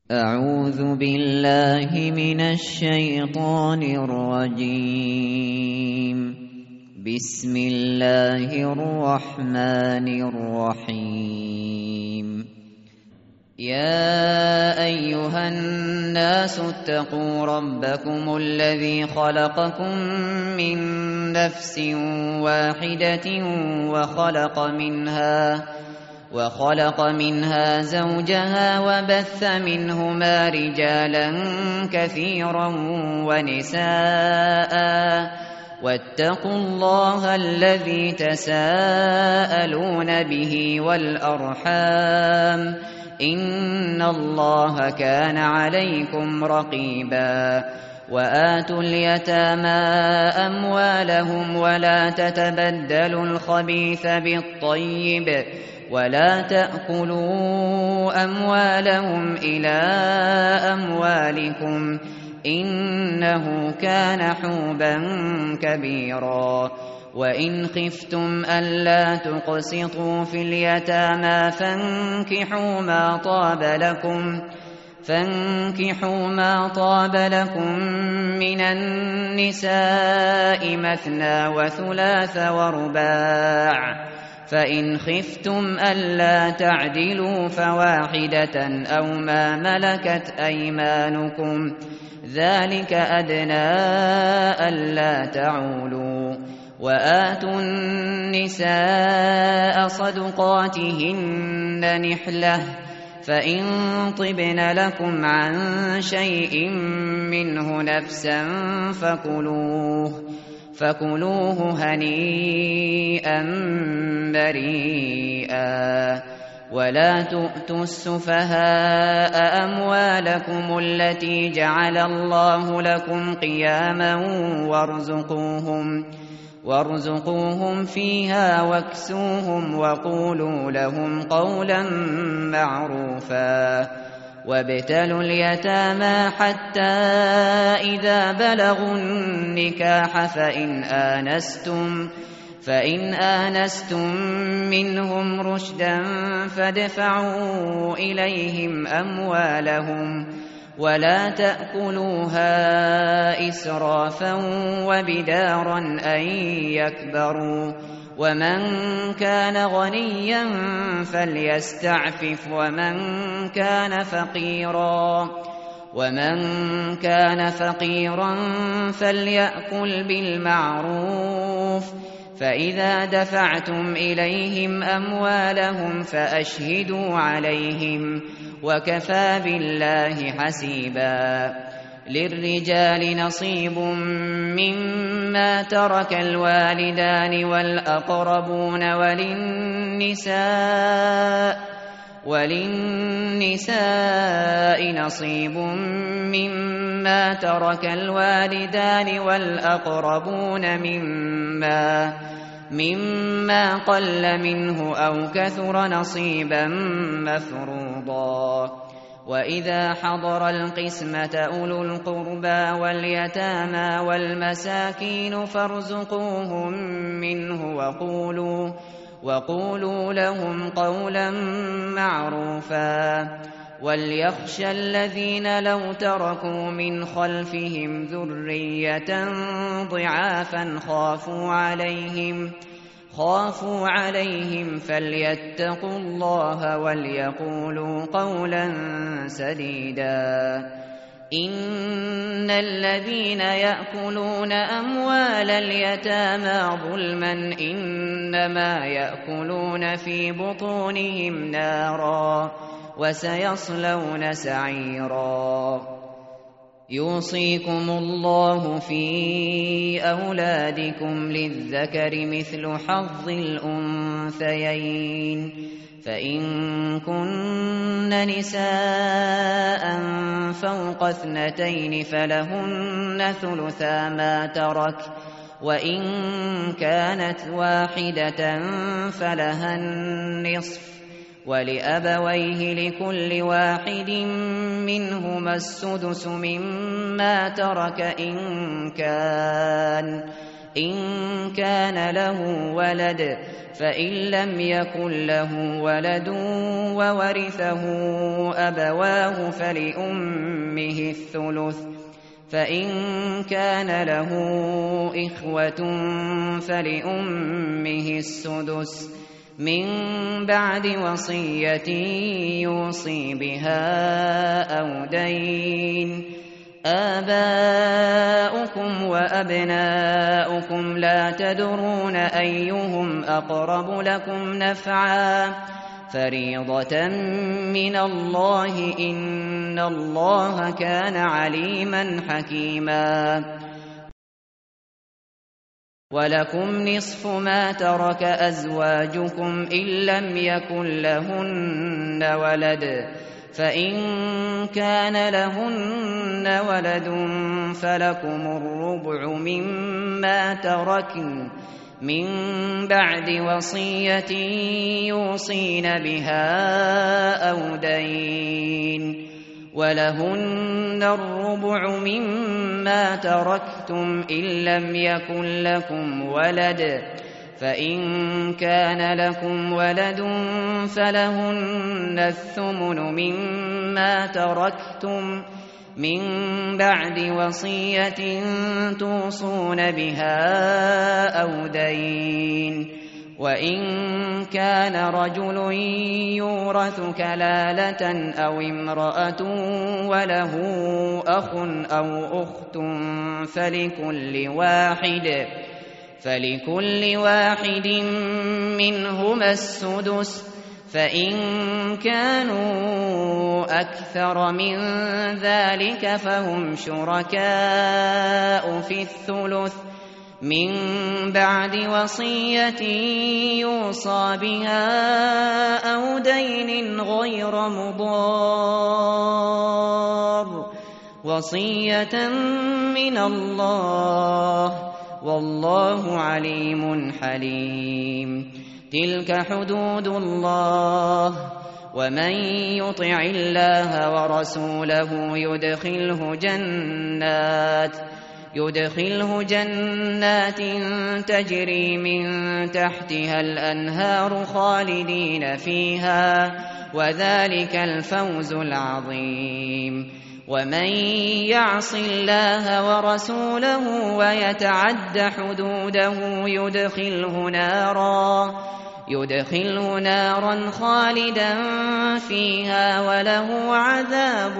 أعوذ بالله من الشيطان الرجيم. بسم الله الرحمن الرحيم. يا أيها الناس اتقوا ربكم الذي خلقكم من نفس واحدة وخلق منها زوجها وبث منهما رجالا كثيرا ونساء، واتقوا الله الذي تساءلون به والأرحام، إن الله كان عليكم رقيبا. وآتوا اليتامى أموالهم ولا تتبدلوا الخبيث بالطيب ولا تأكلوا أموالهم إلى أموالكم، إنه كان حوبا كبيرا. وإن خفتم ألا تقسطوا في اليتامى فانكحوا ما طاب لكم من النساء مثنى وثلاث ورباع، فإن خفتم ألا تعدلوا فواحدة أو ما ملكت أيمانكم، ذلك أدنى ألا تعولوا. وآتوا النساء صدقاتهن نحلة، فإن طبن لكم عن شيء منه نفسا فكلوه هنيئا مريئا. ولا تؤتوا السفهاء أموالكم التي جعل الله لكم قياما وارزقوهم فيها واكسوهم وقولوا لهم قولا معروفا. وابتلوا اليتامى حتى إذا بلغوا النكاح فإن آنستم منهم رشدا فادفعوا إليهم أموالهم ولا تأكلوها إسرافا وبدارا أن يكبروا. ومن كان غنيا فليستعفف ومن كان فقيرا فليأكل بالمعروف. فإذا دفعتم إليهم أموالهم فأشهدوا عليهم، وكفى بالله حسيبا. للرجال نصيب مما ترك الوالدان والأقربون، وللنساء نصيب مما ترك الوالدان والأقربون مما قل منه أو كثر نصيبا مفروضا. وإذا حضر القسمة أولو القربى واليتامى والمساكين فارزقوهم منه وقولوا لهم قولا معروفا. وليخشى الذين لو تركوا من خلفهم ذرية ضعافا خافوا عليهم فليتقوا الله وليقولوا قولا سديدا. إن الذين يأكلون أموال اليتامى ظلما إنما يأكلون في بطونهم نارا وسيصلون سعيرا. يوصيكم الله في أولادكم للذكر مثل حظ الأنثيين، فإن كن نساء فوق 2 فلهن ثلثا ما ترك، وإن كانت واحدة فلها النصف، ولأبويه لكل واحد منهما السدس مما ترك إن كان له ولد، فإن لم يكن له ولد وورثه أبواه فلأمه الثلث، فإن كان له إخوة فلأمه السدس، من بعد وصية يوصي بها أو دين. آباؤكم وأبناؤكم لا تدرون أيهم أقرب لكم نفعا، فريضة من الله، إن الله كان عليما حكيما. ولكم نصف ما ترك أزواجكم إن لم يكن لهن ولد، فإن كان لهن ولد فلكم الربع مما تركن من بعد وصية يوصين بها أو دين، ولهن الربع مما تركتم إن لم يكن لكم ولد، فإن كان لكم ولد فلهن الثمن مما تركتم من بعد وصية توصون بها أو دين. وإن كان رجل يورث كلالة أو امرأة وله أخ أو أخت فلكل واحد منهما السدس، فإن كانوا أكثر من ذلك فهم شركاء في الثلث، من بعد وصية يوصى بها أو دين غير مضار، وصية من الله، والله عليم حليم. تلك حدود الله، ومن يطع الله ورسوله يدخله جنات تجري من تحتها الأنهار خالدين فيها، وذلك الفوز العظيم. ومن يعص الله ورسوله ويتعد حدوده يدخله نارا خالدا فيها وله عذاب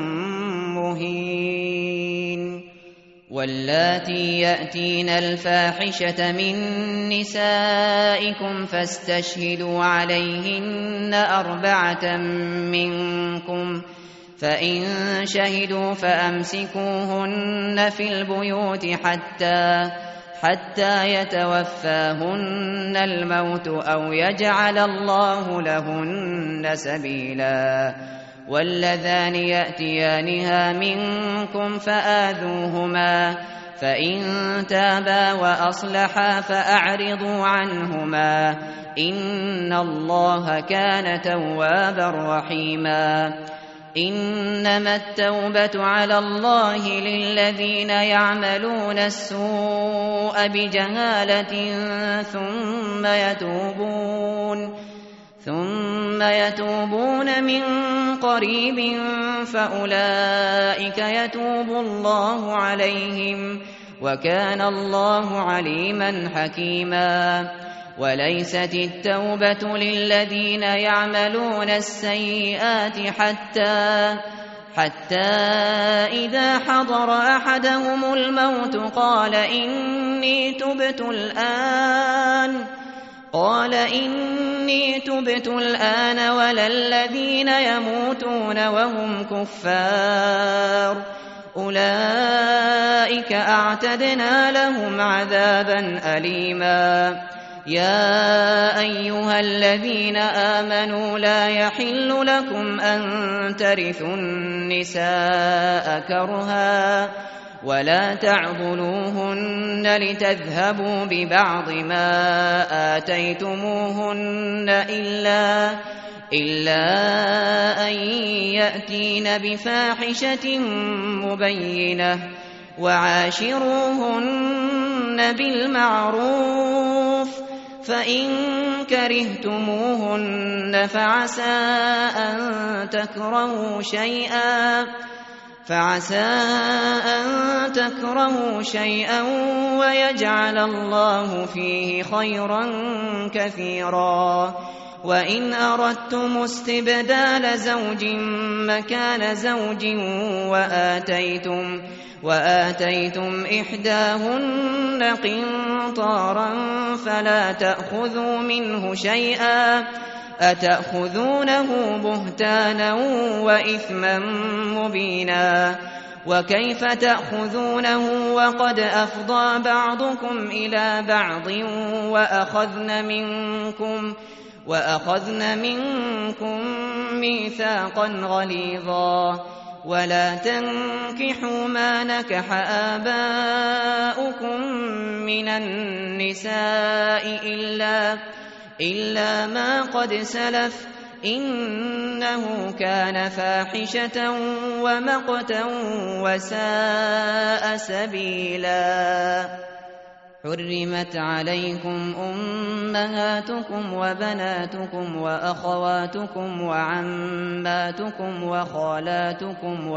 مهين. واللاتي يأتين الفاحشة من نسائكم فاستشهدوا عليهن 4 منكم، فإن شهدوا فأمسكوهن في البيوت حتى يتوفاهن الموت أو يجعل الله لهن سبيلا. واللذان يأتيانها منكم فآذوهما، فإن تابا وأصلحا فأعرضوا عنهما، إن الله كان توابا رحيما. إنما التوبة على الله للذين يعملون السوء بجهالة ثم يتوبون من قريب فأولئك يتوب الله عليهم، وكان الله عليما حكيما. وليست التوبة للذين يعملون السيئات حتى إذا حضر أحدهم الموت قال إني تبت الآن ولا الذين يموتون وهم كفار، أولئك أعتدنا لهم عذابا أليما. يا أيها الذين آمنوا لا يحل لكم أن ترثوا النساء كرها ولا تعضلوهن لتذهبوا ببعض ما آتيتموهن إلا أن يأتين بفاحشة مبينة، وعاشروهن فَأَسْكِنُوهُنَّ بِالْمَعْرُوفِ ۚ فَإِن كَرِهْتُمُوهُنَّ فَعَسَىٰ أَن تَكْرَهُوا شَيْئًا وَيَجْعَلَ اللَّهُ فِيهِ خَيْرًا كَثِيرًا. وَإِنْ أَرَدتُّمُ اسْتِبْدَالَ زَوْجٍ مَّكَانَ زَوْجٍ وَآتَيْتُمْ إِحْدَاهُنَّ قِنطَارًا فَلَا تَأْخُذُوا مِنْهُ شَيْئًا ۚ أَتَأْخُذُونَهُ بُهْتَانًا وَإِثْمًا مُّبِينًا. وَكَيْفَ تَأْخُذُونَهُ وَقَدْ أَفْضَىٰ بَعْضُكُمْ إِلَىٰ بَعْضٍ وَأَخَذْنَ مِنكُم مِّيثَاقًا غَلِيظًا. وَلَا تَنكِحُوا مَا نَكَحَ آبَاؤُكُم مِّنَ النِّسَاءِ إِلَّا مَا قَدْ سَلَفَ ۚ إِنَّهُ كَانَ فَاحِشَةً وَمَقْتًا وَسَاءَ سَبِيلًا. حُرِّمَتْ عَلَيْكُمْ أُمَّهَاتُكُمْ وَبَنَاتُكُمْ وَأَخَوَاتُكُمْ وَعَمَّاتُكُمْ وَخَالَاتُكُمْ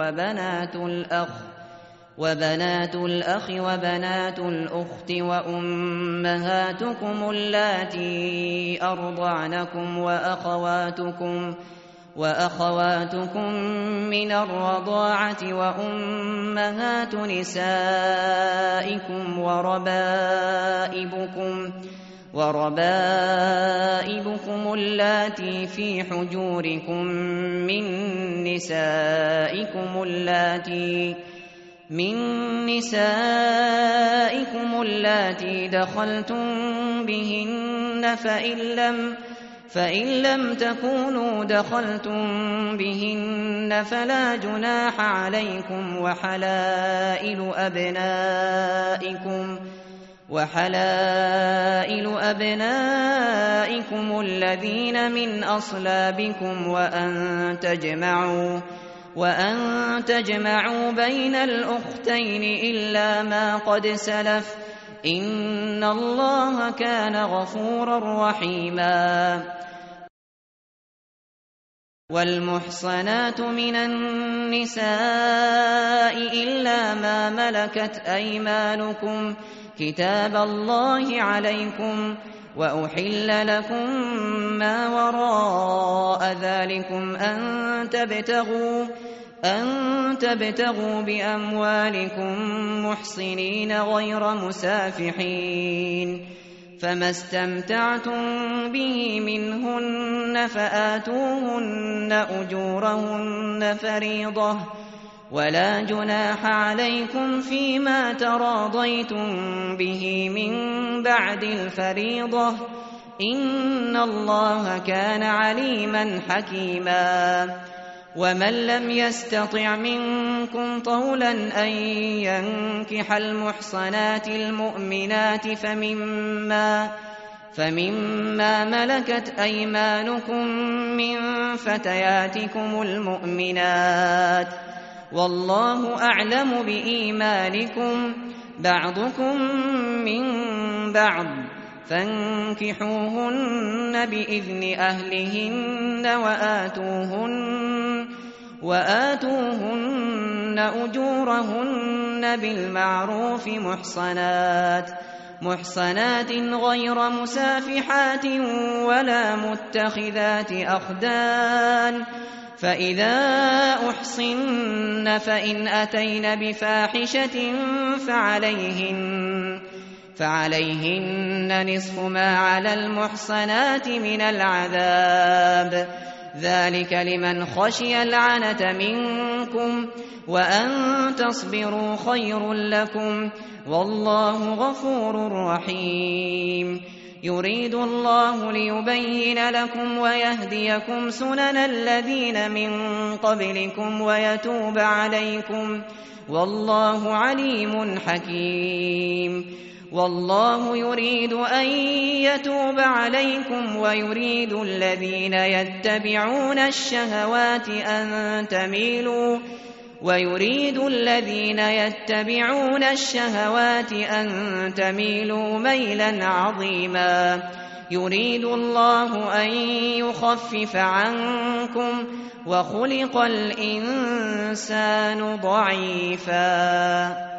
وَبَنَاتُ الْأَخِ وَبَنَاتُ الْأُخْتِ وَأُمَّهَاتُكُمُ اللَّاتِي أَرْضَعْنَكُمْ وَأَخَوَاتُكُم مِّنَ الرَّضَاعَةِ وَأُمَّهَاتُ نِسَائِكُمْ وَرَبَائِبُكُمُ اللَّاتِي فِي حُجُورِكُم مِّن نِّسَائِكُمُ اللَّاتِي دَخَلْتُم بِهِنَّ فَإِن لَّمْ تَكُونُوا دَخَلْتُم بِهِنَّ فَلَا جُنَاحَ عَلَيْكُمْ وَحَلَائِلُ أَبْنَائِكُمُ الَّذِينَ مِنْ أَصْلَابِكُمْ وَأَن تَجْمَعُوا بَيْنَ الْأُخْتَيْنِ إِلَّا مَا قَدْ سَلَفَ ۚ إِنَّ اللَّهَ كَانَ غَفُورًا رَّحِيمًا. وَالْمُحْصَنَاتُ مِنَ النِّسَاءِ إِلَّا مَا مَلَكَتْ أَيْمَانُكُمْ ۖ كِتَابَ اللَّهِ عَلَيْكُمْ ۚ وَأُحِلَّ لَكُم مَّا وَرَاءَ ذَٰلِكُمْ أَن تَبْتَغُوا بِأَمْوَالِكُم مُّحْصِنِينَ غَيْرَ مُسَافِحِينَ ۚ فَمَا اسْتَمْتَعْتُم بِهِ مِنْهُنَّ فَآتُوهُنَّ أُجُورَهُنَّ فَرِيضَةً ۚ وَلَا جُنَاحَ عَلَيْكُمْ فِيمَا تَرَاضَيْتُم بِهِ مِن بَعْدِ الْفَرِيضَةِ ۚ إِنَّ اللَّهَ كَانَ عَلِيمًا حَكِيمًا. وَمَن لَّمْ يَسْتَطِعْ مِنكُمْ طَوْلًا أَن يَنكِحَ الْمُحْصَنَاتِ الْمُؤْمِنَاتِ فَمِمَّا مَلَكَتْ أَيْمَانُكُم مِّن فَتَيَاتِكُمُ الْمُؤْمِنَاتِ ۚ وَاللَّهُ أَعْلَمُ بِإِيمَانِكُم ۚ بَعْضُكُم مِّن بَعْضٍ ۚ فَانكِحُوهُنَّ بِإِذْنِ أَهْلِهِنَّ وَآتُوهُنَّ أُجُورَهُنَّ بِالْمَعْرُوفِ مُحْصَنَاتٍ غَيْرَ مُسَافِحَاتٍ وَلَا مُتَّخِذَاتِ أَخْدَانٍ ۚ فَإِذَا أُحْصِنَّ فَإِنْ أَتَيْنَ بِفَاحِشَةٍ فَعَلَيْهِنَّ نِصْفُ مَا عَلَى الْمُحْصَنَاتِ مِنَ الْعَذَابِ ۚ ذَٰلِكَ لِمَنْ خَشِيَ الْعَنَتَ مِنكُمْ ۚ وَأَن تَصْبِرُوا خَيْرٌ لَّكُمْ ۗ وَاللَّهُ غَفُورٌ رَّحِيمٌ. يُرِيدُ اللَّهُ لِيُبَيِّنَ لَكُمْ وَيَهْدِيَكُمْ سُنَنَ الَّذِينَ مِن قَبْلِكُمْ وَيَتُوبَ عَلَيْكُمْ ۗ وَاللَّهُ عَلِيمٌ حَكِيمٌ. وَاللَّهُ يُرِيدُ أَن يَتُوبَ عَلَيْكُمْ وَيُرِيدُ الَّذِينَ يَتَّبِعُونَ الشَّهَوَاتِ أَن ويريد الذين يتبعون الشهوات أن تميلوا ميلا عظيما يريد الله أن يخفف عنكم وخلق الإنسان ضعيفا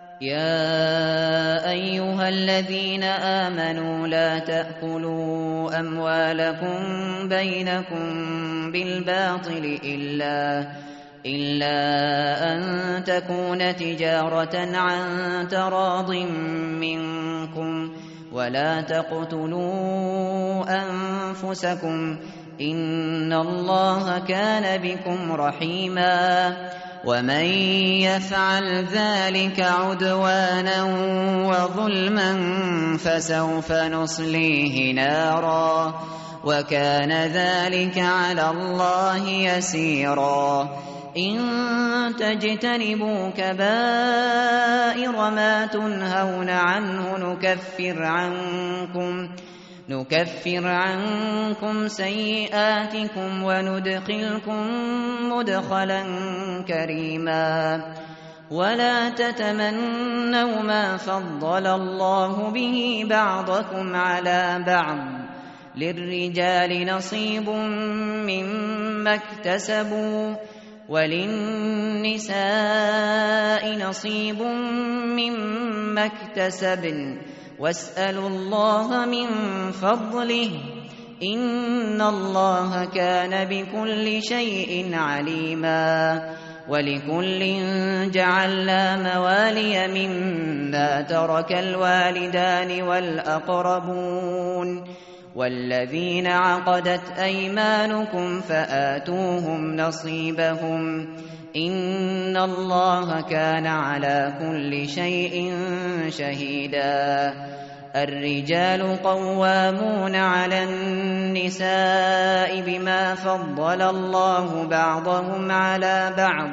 يا أيها الذين آمنوا لا تأكلوا أموالكم بينكم بالباطل إلا أن تكون تجارة عن تراض منكم ولا تقتلوا أنفسكم إن الله كان بكم رحيما ومن يفعل ذلك عدوانا وظلما فسوف نصليه نارا وكان ذلك على الله يسيرا إن تجتنبوا كبائر ما تنهون عنه نكفر عنكم سيئاتكم وندخلكم مدخلا كريما ولا تتمنوا ما فضل الله به بعضكم على بعض للرجال نصيب مما اكتسبوا وللنساء نصيب مما اكتسبن واسألوا الله من فضله إن الله كان بكل شيء عليما ولكل جعلنا موالي مما ترك الوالدان والأقربون والذين عقدت أيمانكم فآتوهم نصيبهم إن الله كان على كل شيء شهيدا الرجال قوامون على النساء بما فضل الله بعضهم على بعض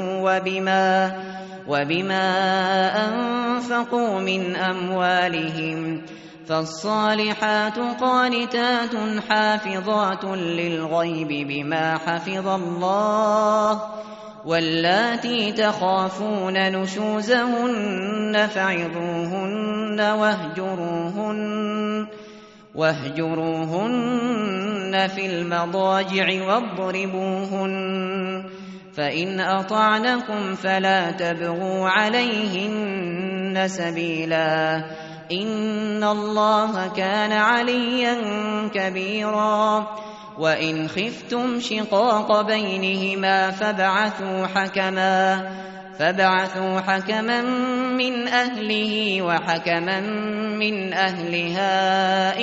وبما أنفقوا من أموالهم فالصالحات قانتات حافظات للغيب بما حفظ الله واللاتي تخافون نشوزهن فعظوهن واهجروهن في المضاجع واضربوهن فإن أطعنكم فلا تبغوا عليهن سبيلا إن الله كان عليا كبيرا وإن خفتم شقاق بينهما فابعثوا حكما من أهله وحكما من أهلها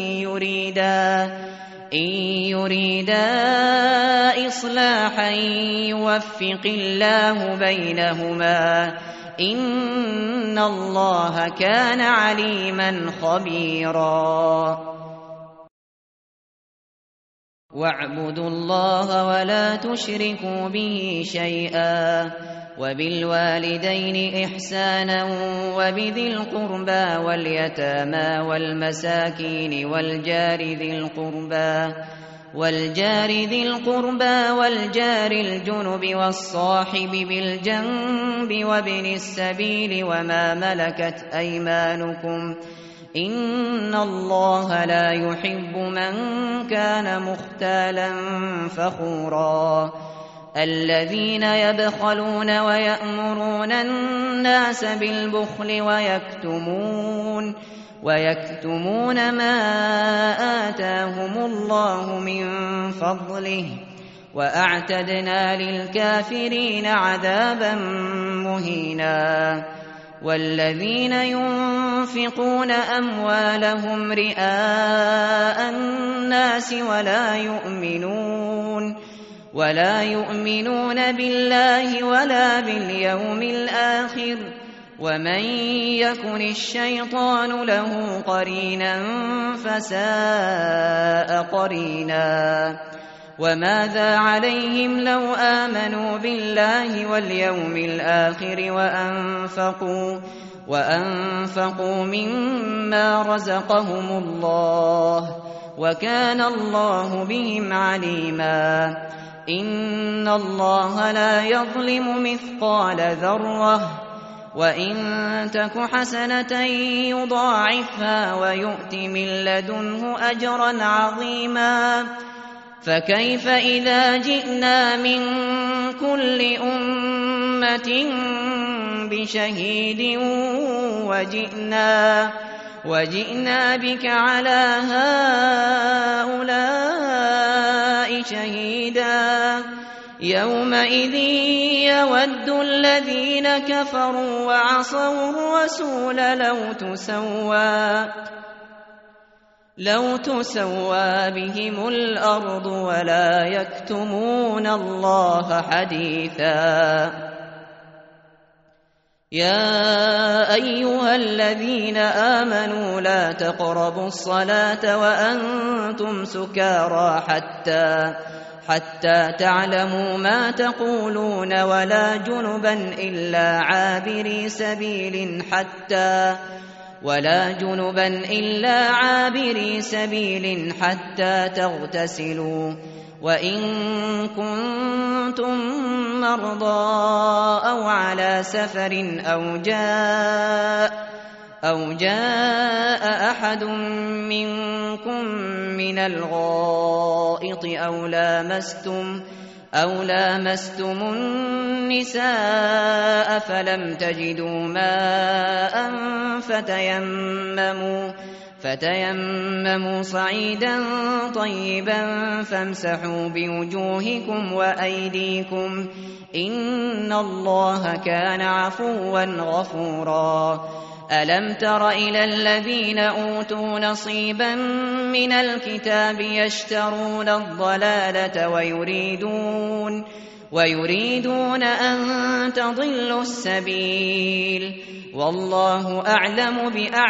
إن يريدا إصلاحا يوفق الله بينهما إن الله كان عليما خبيرا واعبدوا الله ولا تشركوا به شيئا وبالوالدين إحسانا وبذي القربى واليتامى والمساكين والجار ذي القربى والجار الجنب والصاحب بالجنب وابن السبيل وما ملكت أيمانكم إن الله لا يحب من كان مختالا فخورا الذين يبخلون ويأمرون الناس بالبخل ويكتمون ما آتاهم الله من فضله وأعتدنا للكافرين عذابا مهينا والذين ينفقون أموالهم رئاء الناس ولا يؤمنون بالله ولا باليوم الآخر ومن يكن الشيطان له قرينا فساء قرينا وماذا عليهم لو آمنوا بالله واليوم الآخر وأنفقوا مما رزقهم الله وكان الله بهم عليما إن الله لا يظلم مثقال ذرة وإن تك حسنة يضاعفها ويؤت من لدنه أجرا عظيما فكيف إذا جئنا من كل أمة بشهيد وجئنا بك على هؤلاء شهيدا يومئذ يود الذين كفروا وعصوا الرسول لو تسوى بهم الأرض ولا يكتمون الله حديثا يا أيها الذين آمنوا لا تقربوا الصلاة وأنتم سكارى حتى تعلموا ما تقولون ولا جنبا إلا عابري سبيل حتى تغتسلوا وإن كنتم مرضى أو على سفر أو جاء أحد منكم من الغائط أو لامستم النساء فلم تجدوا ماء فتيمموا صعيدا طيبا فامسحوا بوجوهكم وأيديكم إن الله كان عفوا غفورا ألم تر إلى الذين أوتوا نصيبا من الكتاب يشترون الضلالة ويريدون أن تضلوا السبيل والله أعلم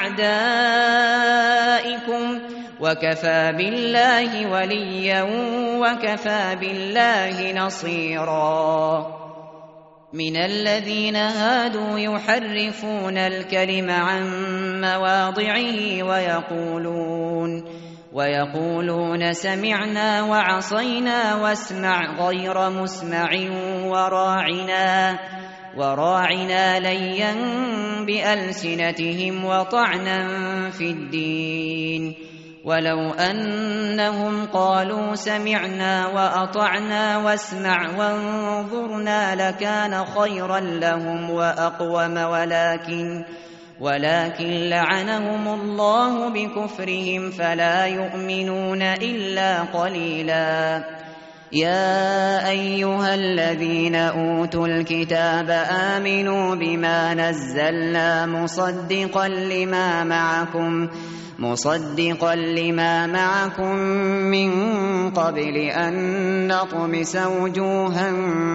بأعدائكم وكفى بالله وليا وكفى بالله نصيرا من الذين هادوا يحرفون الكلم عن مواضعه ويقولون سمعنا وعصينا واسمع غير مسمع وراعنا ليا بألسنتهم وطعنا في الدين ولو أنهم قالوا سمعنا وأطعنا واسمع وانظرنا لكان خيرا لهم وأقوم ولكن لعنهم الله بكفرهم فلا يؤمنون إلا قليلا يا أيها الذين أوتوا الكتاب آمنوا بما نزلنا مصدقا لما معكم من قبل أن نطمس وجوها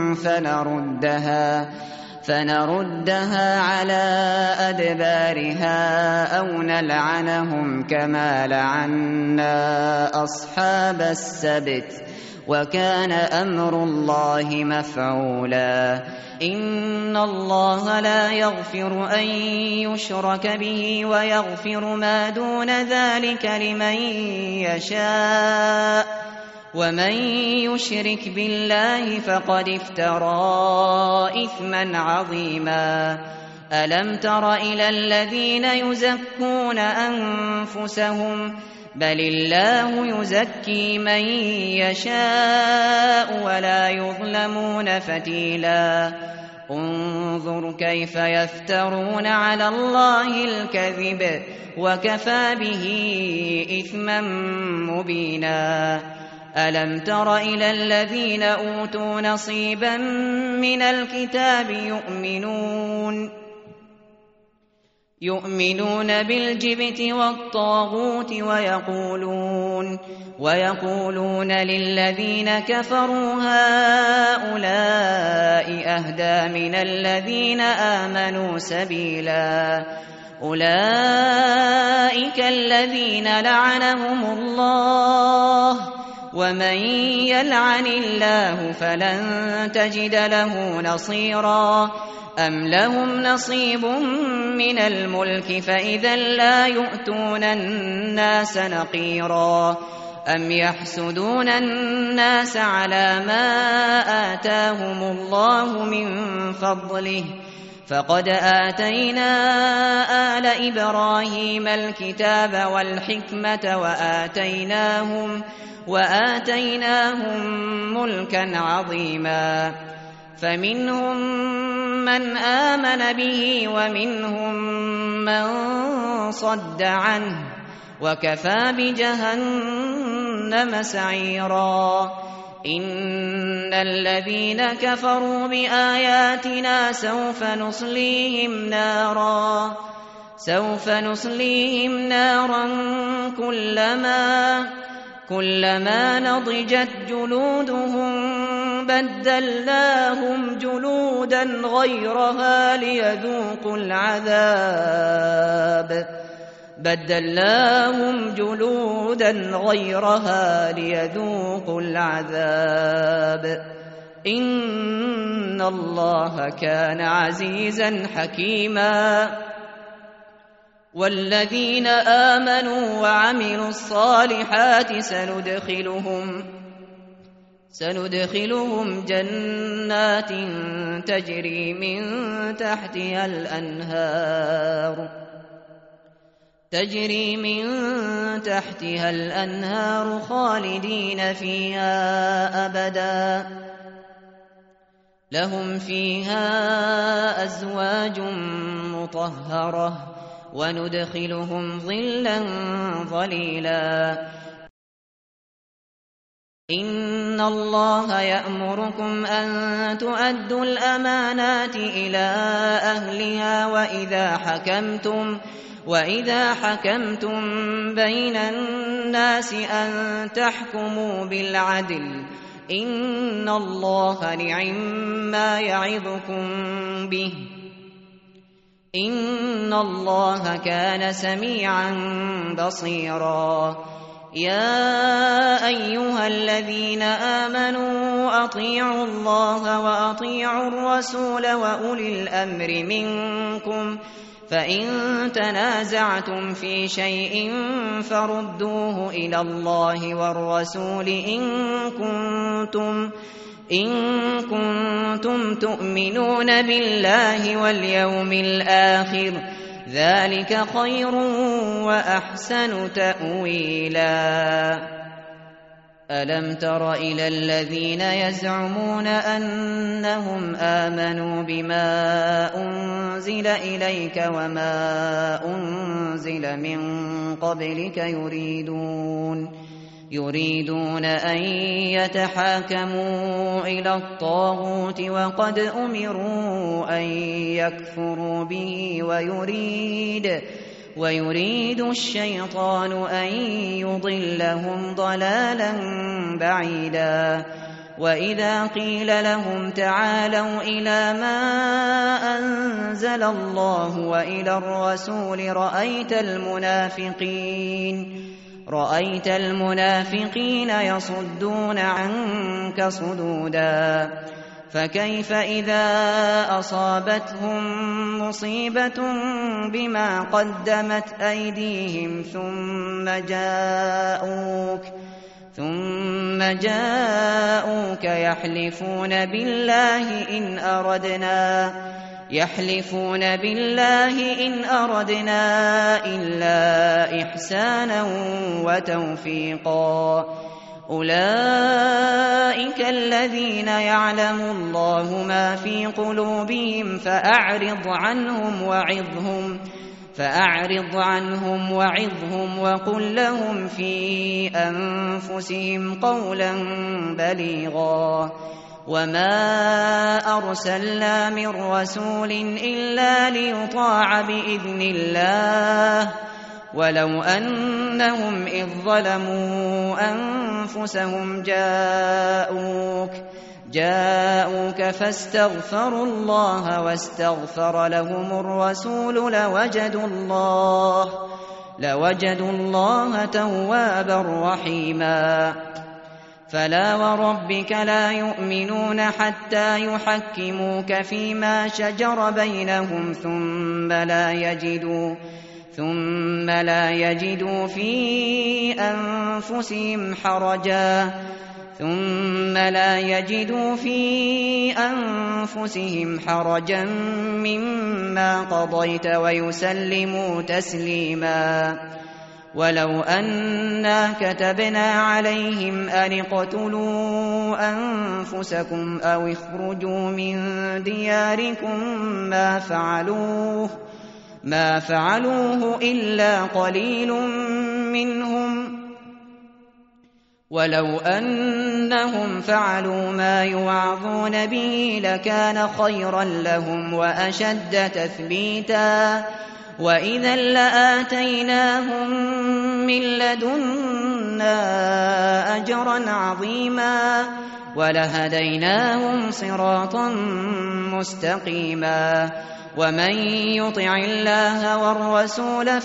فنردها على أدبارها أو نلعنهم كما لعنا أصحاب السبت وكان أمر الله مفعولا إن الله لا يغفر أن يشرك به ويغفر ما دون ذلك لمن يشاء ومن يشرك بالله فقد افترى إثما عظيما ألم تر إلى الذين يزكون أنفسهم بل الله يزكي من يشاء ولا يظلمون فتيلا انظر كيف يفترون على الله الكذب وكفى به إثما مبينا ألم تر إلى الذين أوتوا نصيبا من الكتاب يؤمنون بالجبت والطاغوت ويقولون للذين كفروا هؤلاء أهدى من الذين آمنوا سبيلا أولئك الذين لعنهم الله ومن يلعن الله فلن تجد له نصيرا أم لهم نصيب من الملك فإذا لا يؤتون الناس نقيرا أم يحسدون الناس على ما آتاهم الله من فضله فقد آتينا آل إبراهيم الكتاب والحكمة وآتيناهم ملكا عظيما فمنهم من آمن به ومنهم من صد عنه وكفى بجهنم سعيرا إن الذين كفروا بآياتنا سوف نصليهم نارا كلما نضجت جلودهم بدلناهم جلودا غيرها ليذوقوا العذاب إن الله كان عزيزا حكيما والذين آمنوا وعملوا الصالحات سندخلهم جنات تجري من تحتها الأنهار خالدين فيها أبدا لهم فيها أزواج مطهرة وندخلهم ظلا ظليلا إن الله يأمركم أن تؤدوا الأمانات إلى أهلها وإذا حكمتم بين الناس أن تحكموا بالعدل إن الله نعما يعظكم به إن الله كان سميعا بصيرا يا أيها الذين آمنوا أطيعوا الله وأطيعوا الرسول وأولي الأمر منكم فإن تنازعتم في شيء فردوه إلى الله والرسول إن كنتم تؤمنون بالله واليوم الآخر ذلك خير وأحسن تأويلا ألم تر إلى الذين يزعمون أنهم آمنوا بما أنزل إليك وما أنزل من قبلك يريدون أن يتحاكموا إلى الطاغوت وقد أمروا أن يكفروا به ويريد الشيطان أن يضلهم ضلالا بعيدا وإذا قيل لهم تعالوا إلى ما أنزل الله وإلى الرسول رأيت المنافقين يصدون عنك صدودا فكيف إذا أصابتهم مصيبة بما قدمت أيديهم ثم جاءوك يحلفون بالله إن أردنا إلا إحسانا وتوفيقا أولئك الذين يعلم الله ما في قلوبهم فأعرض عنهم وعظهم وقل لهم في أنفسهم قولا بليغا وما أرسلنا من رسول إلا ليطاع بإذن الله ولو أنهم إذ ظلموا أنفسهم جاءوك فاستغفروا الله واستغفر لهم الرسول لوجدوا الله توابا رحيما فلا وربك لا يؤمنون حتى يحكموك فيما شجر بينهم ثم لا يجدوا في أنفسهم حرجا مما قضيت ويسلموا تسليما. ولو أنا كتبنا عليهم أن اقتلوا أنفسكم أو اخرجوا من دياركم ما فعلوه إلا قليل منهم، ولو أنهم فعلوا ما يوعظون به لكان خيرا لهم وأشد تثبيتا، وإذا لآتيناهم من لدنا أجرا عظيما ولهديناهم صراطا مستقيما. ومن يطع الله والرسول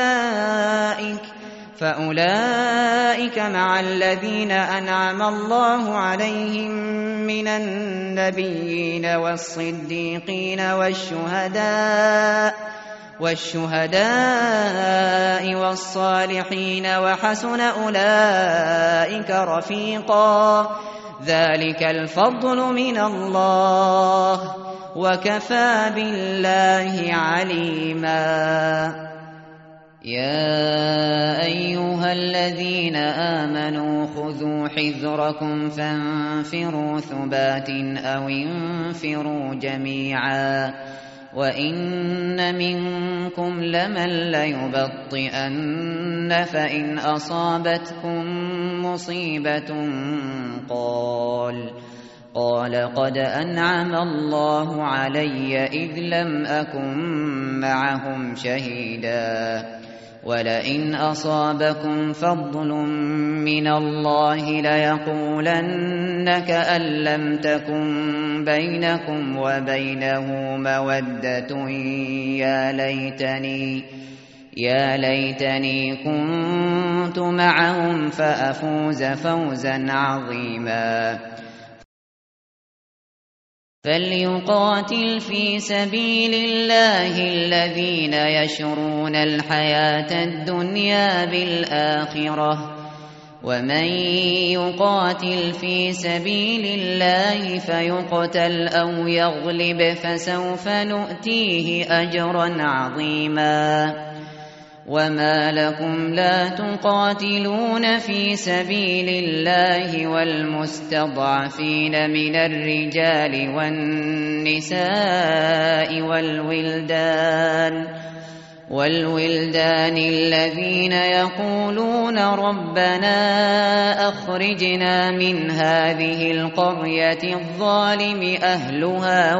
فأولئك مع الذين أنعم الله عليهم من النبيين والصديقين والشهداء والصالحين وحسن أولئك رفيقا. ذلك الفضل من الله وكفى بالله عليما. يا أيها الذين آمنوا خذوا حذركم فانفروا ثبات أو انفروا جميعا. وإن منكم لمن ليبطئن فإن أصابتكم مصيبة قال قد أنعم الله علي إذ لم أكن معهم شهيدا. ولئن أصابكم فضل من الله ليقولن كأن لم تكن بينكم وبينه مودة يا ليتني كنت معهم فأفوز فوزا عظيما. فليقاتل في سبيل الله الذين يشرون الحياة الدنيا بالآخرة، ومن يقاتل في سبيل الله فيقتل أو يغلب فسوف نؤتيه أجرا عظيما. وما لكم لا تقاتلون في سبيل الله والمستضعفين من الرجال والنساء والولدان الذين يقولون ربنا أخرجنا من هذه القرية الظالم أهلها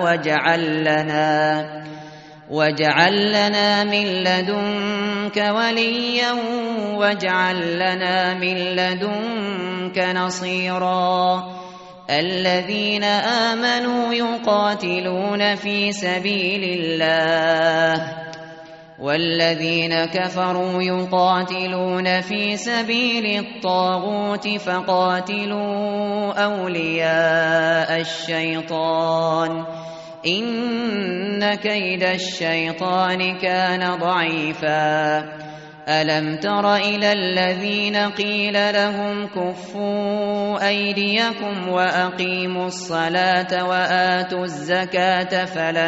واجعل لنا من لدنك وليا واجعل لنا من لدنك نصيرا. الذين آمنوا يقاتلون في سبيل الله والذين كفروا يقاتلون في سبيل الطاغوت فقاتلوا أولياء الشيطان إن كيد الشيطان كان ضعيفا. ألم تر إلى الذين قيل لهم كفوا أيديكم وأقيموا الصلاة وآتوا الزكاة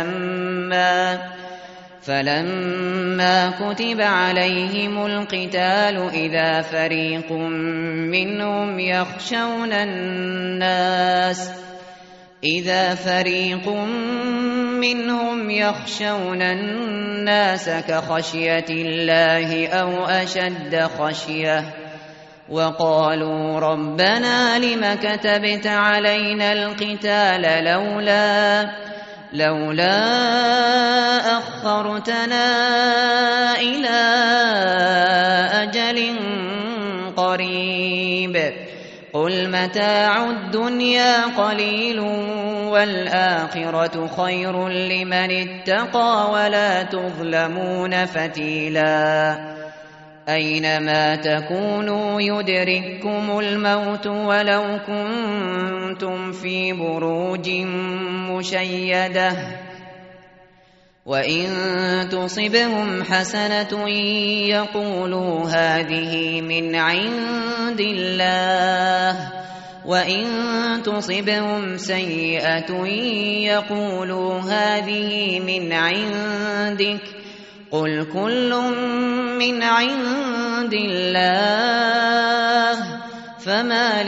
فلما كتب عليهم القتال إذا فريق منهم يخشون الناس كخشية الله أو أشد خشية وقالوا ربنا لم كتبت علينا القتال لولا أخرتنا إلى أجل قريب قل متاع الدنيا قليل والآخرة خير لمن اتقى ولا تظلمون فتيلا. أينما تكونوا يدرككم الموت ولو كنتم في بروج مشيدة وإن تصبهم حسنة يقولوا هذه من عند الله، وإن تصبهم سيئة يقولوا هذه من عندك، قل كل من عند الله، فما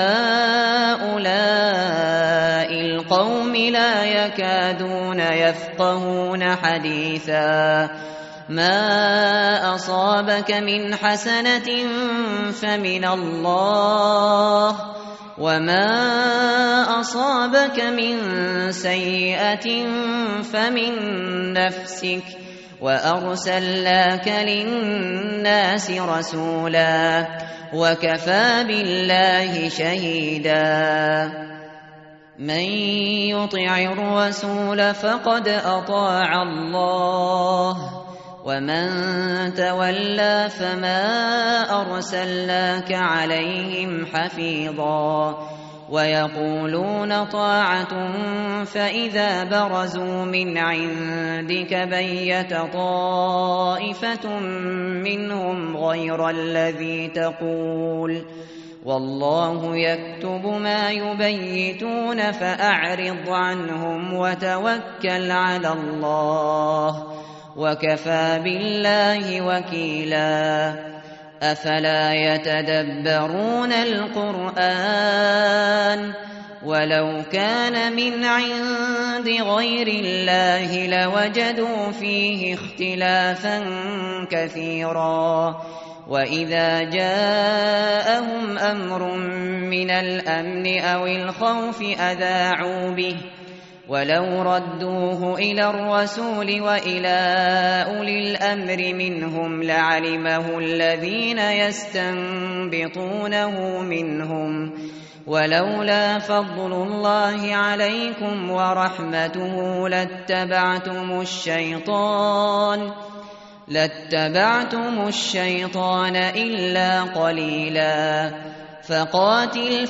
لهؤلاء القوم لا يكادون يفقهون حديثا. ما أصابك من حسنة فمن الله، وما أصابك من سيئة فمن نفسك، وأرسلناك للناس رسولا، وكفى بالله شهيدا. من يطع الرسول فقد أطاع الله، ومن تولى فما أرسلناك عليهم حفيظا. ويقولون طاعة فإذا برزوا من عندك بيت طائفة منهم غير الذي تقول، والله يكتب ما يبيتون، فأعرض عنهم وتوكل على الله، وكفى بالله وكيلا. أفلا يتدبرون القرآن؟ ولو كان من عند غير الله لوجدوا فيه اختلافا كثيرا. وإذا جاءهم أمر من الأمن أو الخوف أذاعوا به، ولو ردوه إلى الرسول وإلى أولي الأمر منهم لعلمه الذين يستنبطونه منهم، ولولا فضل الله عليكم ورحمته لاتبعتم الشيطان إلا قليلا. فقاتل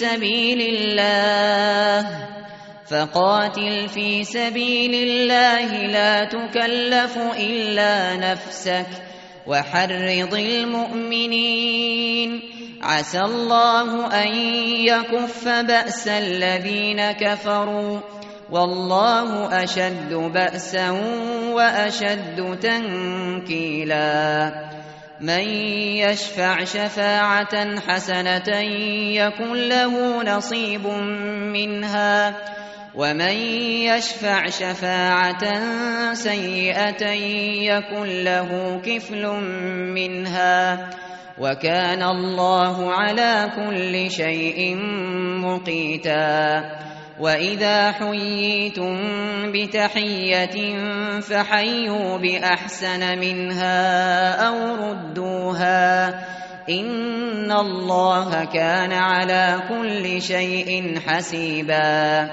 في سبيل الله لا تكلف إلا نفسك، وحرض المؤمنين، عسى الله أن يكف بأس الذين كفروا، والله أشد بأسا وأشد تنكيلا. من يشفع شفاعة حسنة يكن له نصيب منها، ومن يشفع شفاعة سيئة يكن له كفل منها، وكان الله على كل شيء مقيتا. وإذا حييتم بتحية فحيوا بأحسن منها أو ردوها، إن الله كان على كل شيء حسيبا.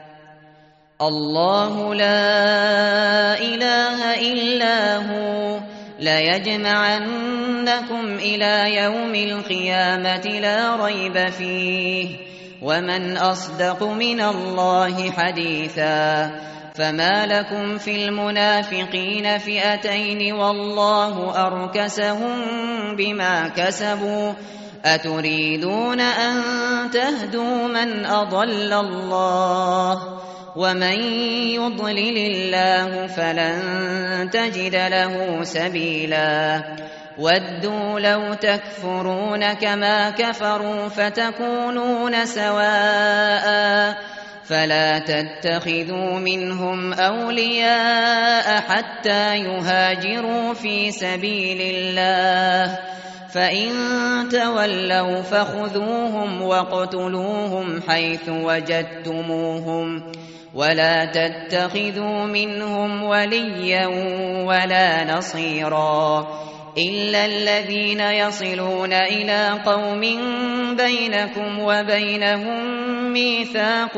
الله لا إله إلا هو، ليجمعنكم إلى يوم القيامة لا ريب فيه، ومن أصدق من الله حديثا. فما لكم في المنافقين فئتين والله أركسهم بما كسبوا، أتريدون أن تهدوا من أضل الله، ومن يضلل الله فلن تجد له سبيلا. ودوا لو تكفرون كما كفروا فتكونون سواء، فلا تتخذوا منهم أولياء حتى يهاجروا في سبيل الله، فإن تولوا فخذوهم واقتلوهم حيث وجدتموهم، ولا تتخذوا منهم وليا ولا نصيرا، إلا الذين يصلون إلى قوم بينكم وبينهم ميثاق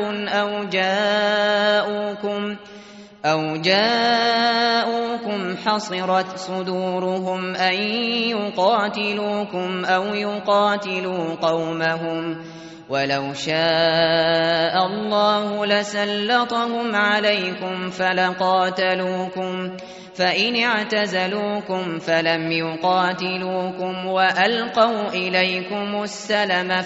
أو جاءوكم حصرت صدورهم أن يقاتلوكم أو يقاتلوا قومهم، ولو شاء الله لسلطهم عليكم فلقاتلوكم فإن اعتزلوكم فلم يقاتلوكم وألقوا إليكم السلم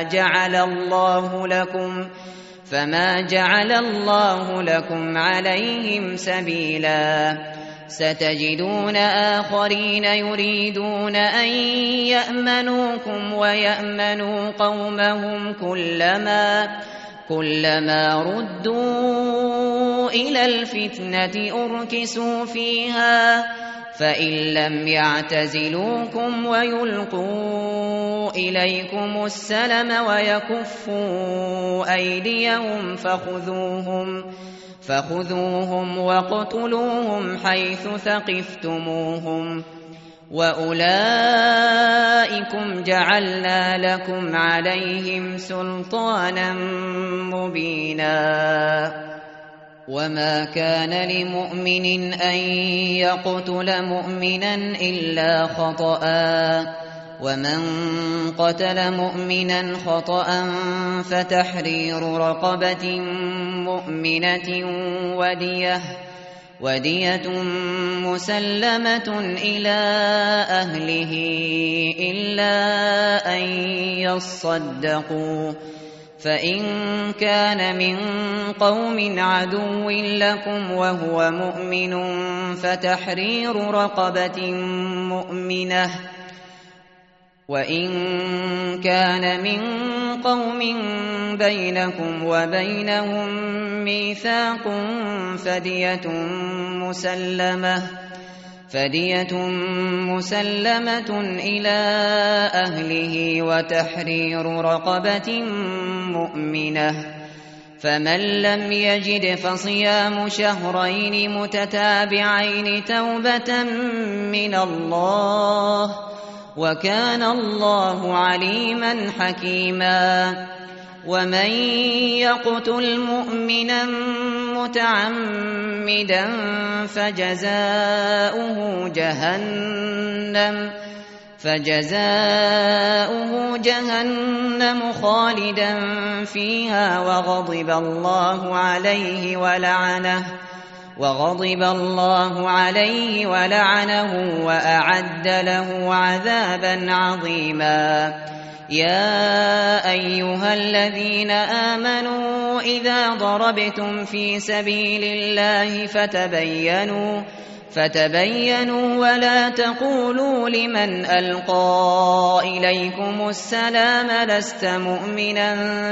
فما جعل الله لكم عليهم سبيلا ستجدون آخرين يريدون أن يأمنوكم ويأمنوا قومهم كلما ردوا إلى الفتنة أركسوا فيها فإن لم يعتزلوكم ويلقوا إليكم السلم ويكفوا أيديهم فخذوهم واقتلوهم حيث ثقفتموهم وأولئكم جعلنا لكم عليهم سلطانا مبينا وما كان لمؤمن أن يقتل مؤمنا إلا خطأ ومن قتل مؤمنا خطأ فتحرير رقبة مؤمنة ودية مسلمة إلى أهله إلا أن يصدقوا فإن كان من قوم عدو لكم وهو مؤمن فتحرير رقبة مؤمنة وإن كان من قوم بينكم وبينهم ميثاق فدية مسلمة إلى أهله وتحرير رقبة مؤمنة فمن لم يجد فصيام شهرين متتابعين توبة من الله وكان الله عليما حكيما ومن يقتل مؤمنا متعمدا فجزاؤه جهنم خالدا فيها وغضب الله عليه ولعنه وأعد له عذابا عظيما يا أيها الذين آمنوا إذا ضربتم في سبيل الله فتبينوا ولا تقولوا لمن ألقى إليكم السلام لست مؤمنا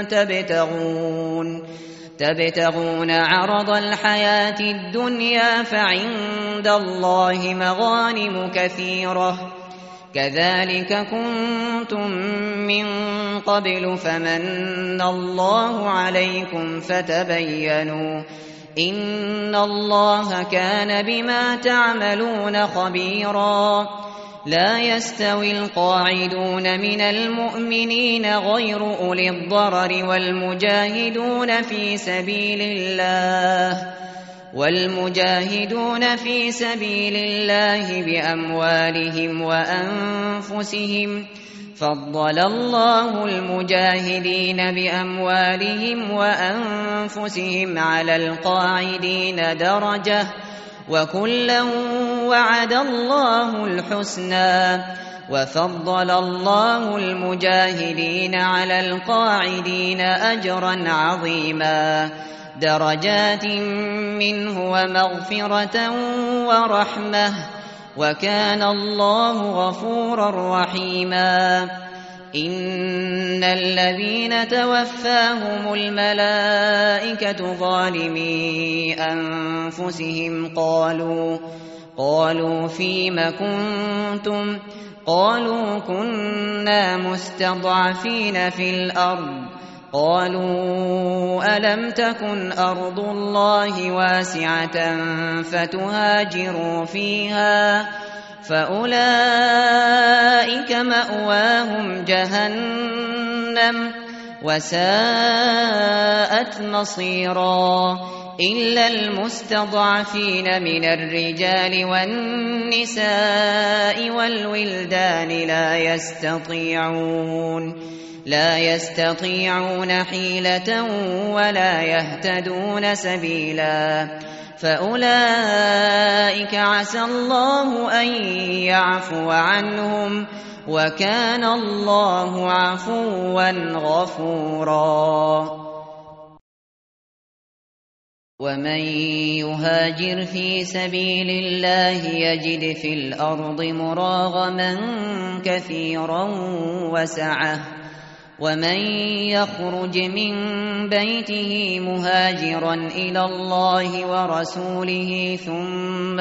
تبتغون عرض الحياة الدنيا فعند الله مغانم كثيرة كذلك كنتم من قبل فمن الله عليكم فتبينوا إن الله كان بما تعملون خبيرا لا يستوي القاعدون من المؤمنين غير أولي الضرر والمجاهدون في سبيل الله بأموالهم وأنفسهم فضل الله المجاهدين بأموالهم وأنفسهم على القاعدين درجة وكلا وعد الله الحسنى وفضل الله المجاهدين على القاعدين أجرا عظيما درجات منه ومغفرة ورحمة وكان الله غفورا رحيما إن الذين توفاهم الملائكة ظالمي أنفسهم قالوا فيم كنتم قالوا كنا مستضعفين في الأرض قالوا ألم تكن أرض الله واسعة فتهاجروا فيها فأولئك مأواهم جهنم وساءت مصيرا إلا المستضعفين من الرجال والنساء والولدان لا يستطيعون حيلة ولا يهتدون سبيلا فأولئك عسى الله أن يعفو عنهم وكان الله عفوا غفورا ومن يهاجر في سبيل الله يجد في الأرض مراغما كثيرا وسعة ومن يخرج من بيته مهاجرا إلى الله ورسوله ثم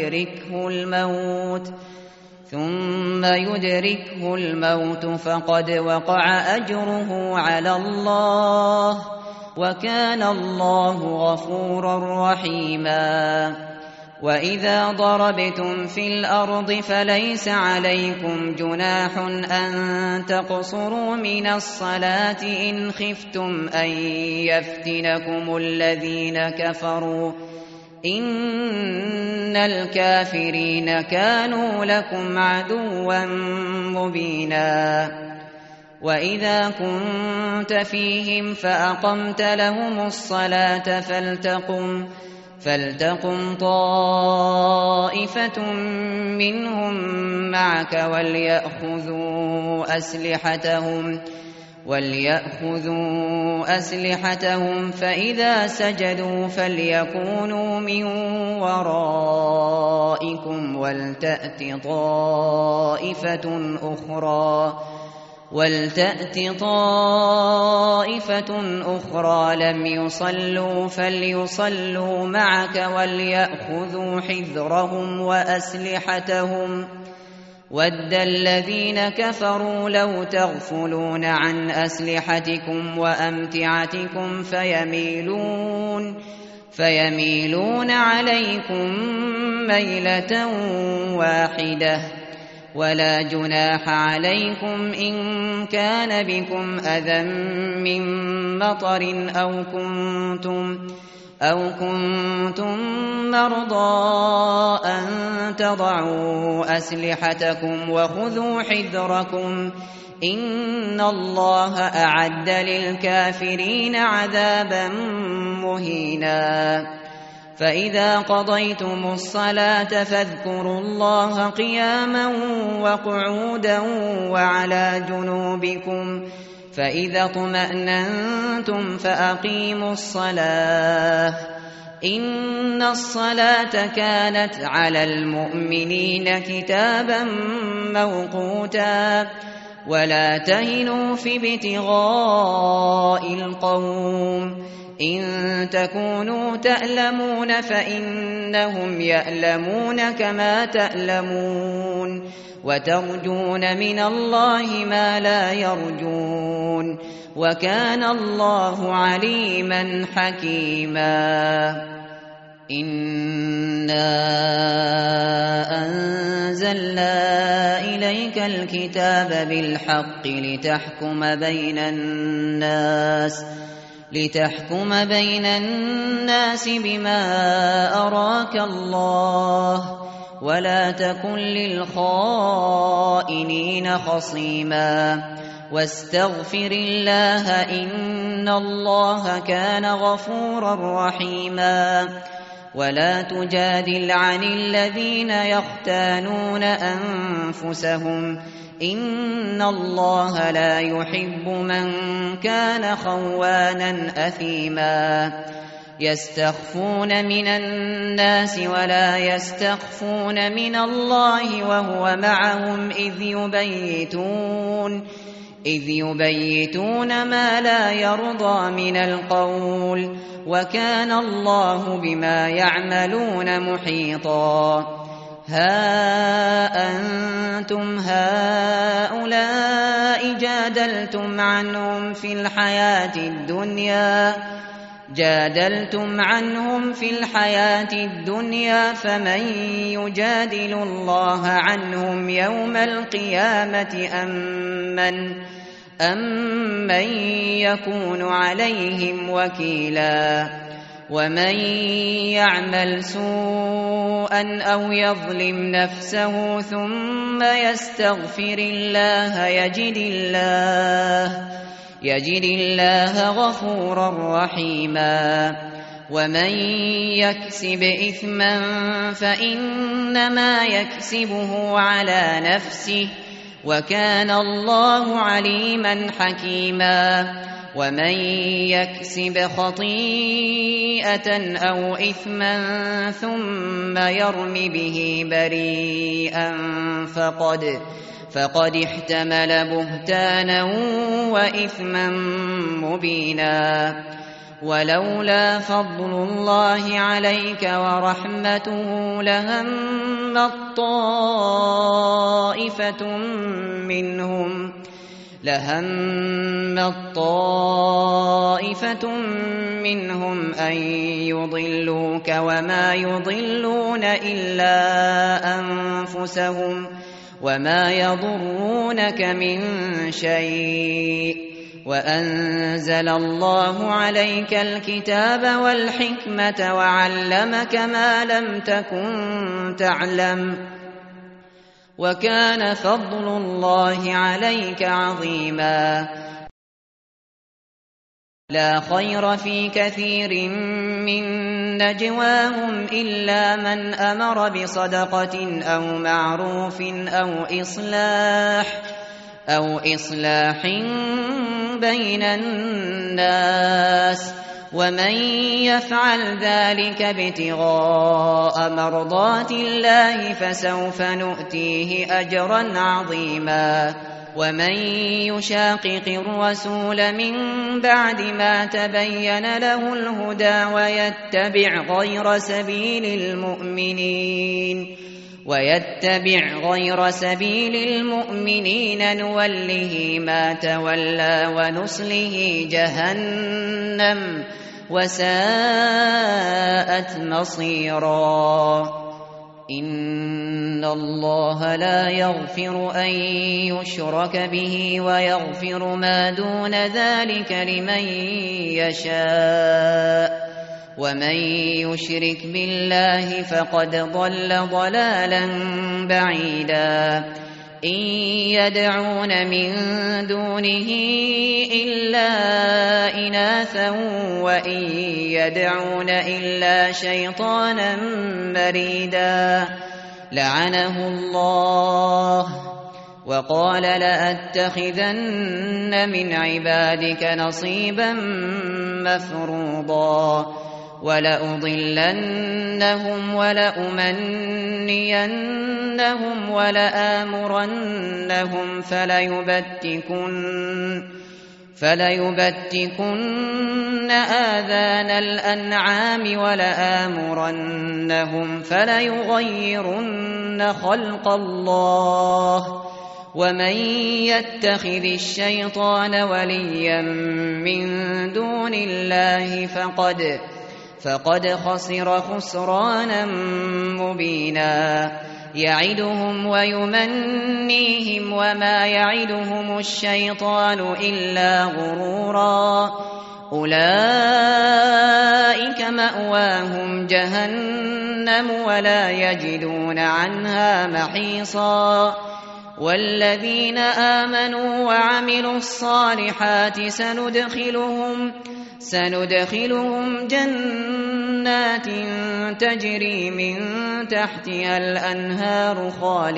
يدركه الموت فقد وقع أجره على الله وكان الله غفورا رحيما وإذا ضربتم في الأرض فليس عليكم جناح أن تقصروا من الصلاة إن خفتم أن يفتنكم الذين كفروا إن الكافرين كانوا لكم عدوا مبينا وإذا كنت فيهم فأقمت لهم الصلاة فلتقم طائفة منهم معك وليأخذوا أسلحتهم فإذا سجدوا فليكونوا من ورائكم ولتأت طائفة أخرى لم يصلوا فليصلوا معك وليأخذوا حذرهم وأسلحتهم ود الذين كفروا لو تغفلون عن أسلحتكم وأمتعتكم فيميلون عليكم ميلة واحدة ولا جناح عليكم إن كان بكم أذى من مطر أو كنتم مرضى أن تضعوا أسلحتكم وخذوا حذركم إن الله أعد للكافرين عذابا مهينا فإذا قضيتم الصلاة فاذكروا الله قياما وقعودا وعلى جنوبكم فإذا اطمأننتم فأقيموا الصلاة إن الصلاة كانت على المؤمنين كتابا موقوتا ولا تهنوا في ابتغاء القوم إن تكونوا تألمون فإنهم يألمون كما تألمون وترجون من الله ما لا يرجون وكان الله عليما حكيما إنا أنزلنا إليك الكتاب بالحق لتحكم بين الناس بما أراك الله ولا تكن للخائنين خصيما واستغفر الله إن الله كان غفورا رحيما ولا تجادل عن الذين يختانون أنفسهم إن الله لا يحب من كان خوانا أثيما يستخفون من الناس ولا يستخفون من الله وهو معهم إذ يبيتون ما لا يرضى من القول وكان الله بما يعملون محيطا ها أنتم هؤلاء جادلتم عنهم في الحياة الدنيا فمن يجادل الله عنهم يوم القيامة أم من يكون عليهم وكيلا ومن يعمل سوءا أو يظلم نفسه ثم يستغفر الله يجد الله غفورا رحيما. ومن يكسب إثما فإنما يكسبه على نفسه وكان الله عليما حكيما. ومن يكسب خطيئة أو إثما ثم يرم به بريئا فقد احتمل بهتانا وإثما مبينا. ولولا فضل الله عليك ورحمته لهمت طائفة منهم أن يضلوك وما يضلون إلا أنفسهم وما يضرونك من شيء. وأنزل الله عليك الكتاب والحكمة وعلمك ما لم تكن تعلم وكان فضل الله عليك عظيما. لا خير في كثير من نجواهم إلا من أمر بصدقة أو معروف أو إصلاح بين الناس ومن يفعل ذلك ابتغاء مرضات الله فسوف نؤتيه أجرا عظيما. ومن يشاقق الرسول من بعد ما تبين له الهدى ويتبع غير سبيل المؤمنين نوله ما تولى ونصله جهنم وساءت مصيرا. إن الله لا يغفر أن يشرك به ويغفر ما دون ذلك لمن يشاء ومن يشرك بالله فقد ضل ضلالا بعيدا. إن يدعون من دونه إلا إناثا وإن يدعون إلا شيطانا مريدا لعنه الله وقال لأتخذن من عبادك نصيبا مفروضا ولأضلنهم ولأمنينهم ولآمرنهم فليبتكن آذان الأنعام ولآمرنهم فليغيرن خلق الله ومن يتخذ الشيطان وليا من دون الله فقد خسر خسرانا مبينا. يعدهم ويمنيهم وما يعدهم الشيطان إلا غرورا. أولئك مأواهم جهنم ولا يجدون عنها محيصا. والذين آمنوا وعملوا الصالحات سندخلهم جنات تجري من تحتها الأنهار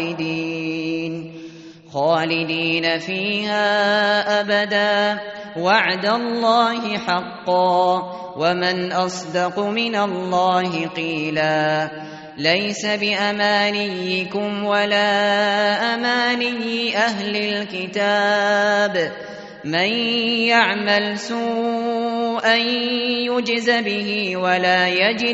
خالدين فيها أبدا وعد الله حقا ومن أصدق من الله قيلا. ليس بأمانيكم ولا أماني أهل الكتاب من يعمل سوءا يجز به ولا يجد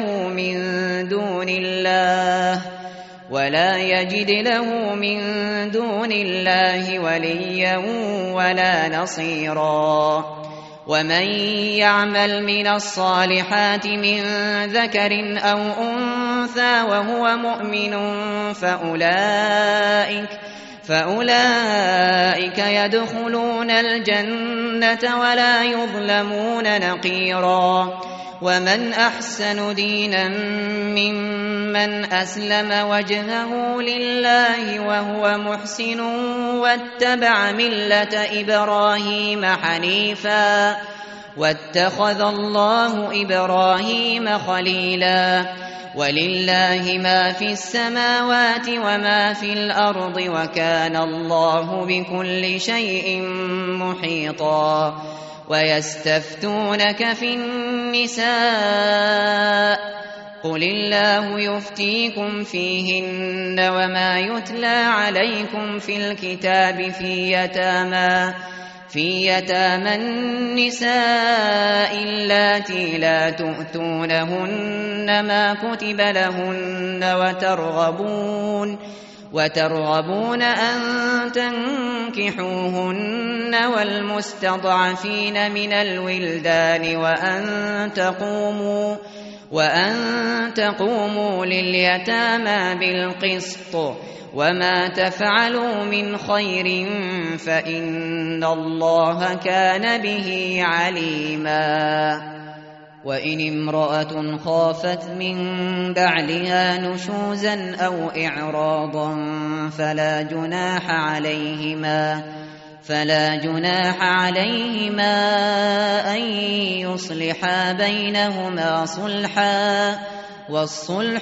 له من دون الله وليا ولا نصيرا. ومن يعمل من الصالحات من ذكر أو أنثى وهو مؤمن فأولئك يدخلون الجنة ولا يظلمون نقيرا. ومن أحسن دينا ممن أسلم وجهه لله وهو محسن واتبع ملة إبراهيم حنيفا واتخذ الله إبراهيم خليلا ولله ما في السماوات وما في الأرض وكان الله بكل شيء محيطا ويستفتونك في النساء قل الله يفتيكم فيهن وما يتلى عليكم في الكتاب في يتامى النساء اللاتي لا تؤتونهن ما كتب لهن وترغبون أن تنكحوهن والمستضعفين من الولدان وأن تقوموا لليتامى بالقسط وما تفعلوا من خير فإن الله كان به عليما وإن امرأة خافت من بعلها نشوزا أو إعراضا فلا جناح عليهما أن يصلحا بينهما صلحا والصلح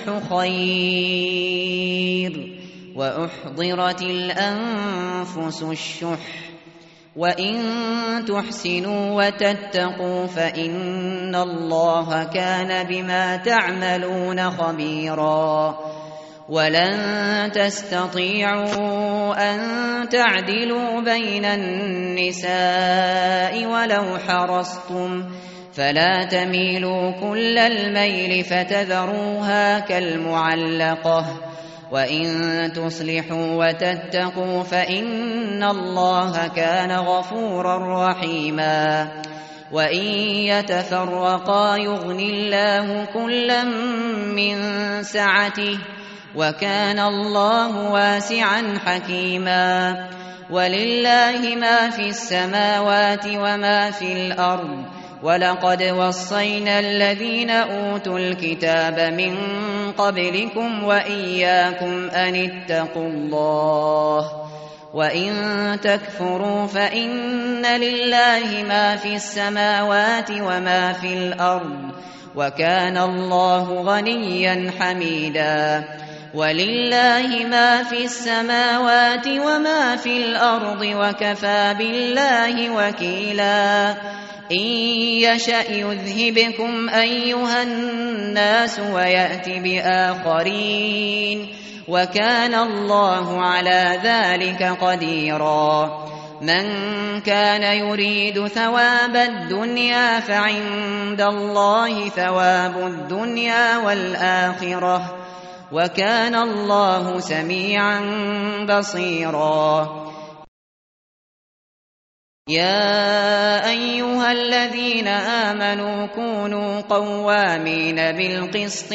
خير وأحضرت الأنفس الشح وإن تحسنوا وتتقوا فإن الله كان بما تعملون خبيرا ولن تستطيعوا أن تعدلوا بين النساء ولو حرصتم فلا تميلوا كل الميل فتذروها كالمعلقة وإن تصلحوا وتتقوا فإن الله كان غفورا رحيما وإن يتفرقا يغن الله كلا من سعته وكان الله واسعا حكيما ولله ما في السماوات وما في الأرض ولقد وصينا الذين أوتوا الكتاب من قبلكم وإياكم أن اتقوا الله وإن تكفروا فإن لله ما في السماوات وما في الأرض وكان الله غنيا حميدا ولله ما في السماوات وما في الأرض وكفى بالله وكيلا إن يشأ يذهبكم أيها الناس ويأت بآخرين وكان الله على ذلك قديرا من كان يريد ثواب الدنيا فعند الله ثواب الدنيا والآخرة وكان الله سميعا بصيرا يا أيها الذين آمنوا كونوا قوامين بالقسط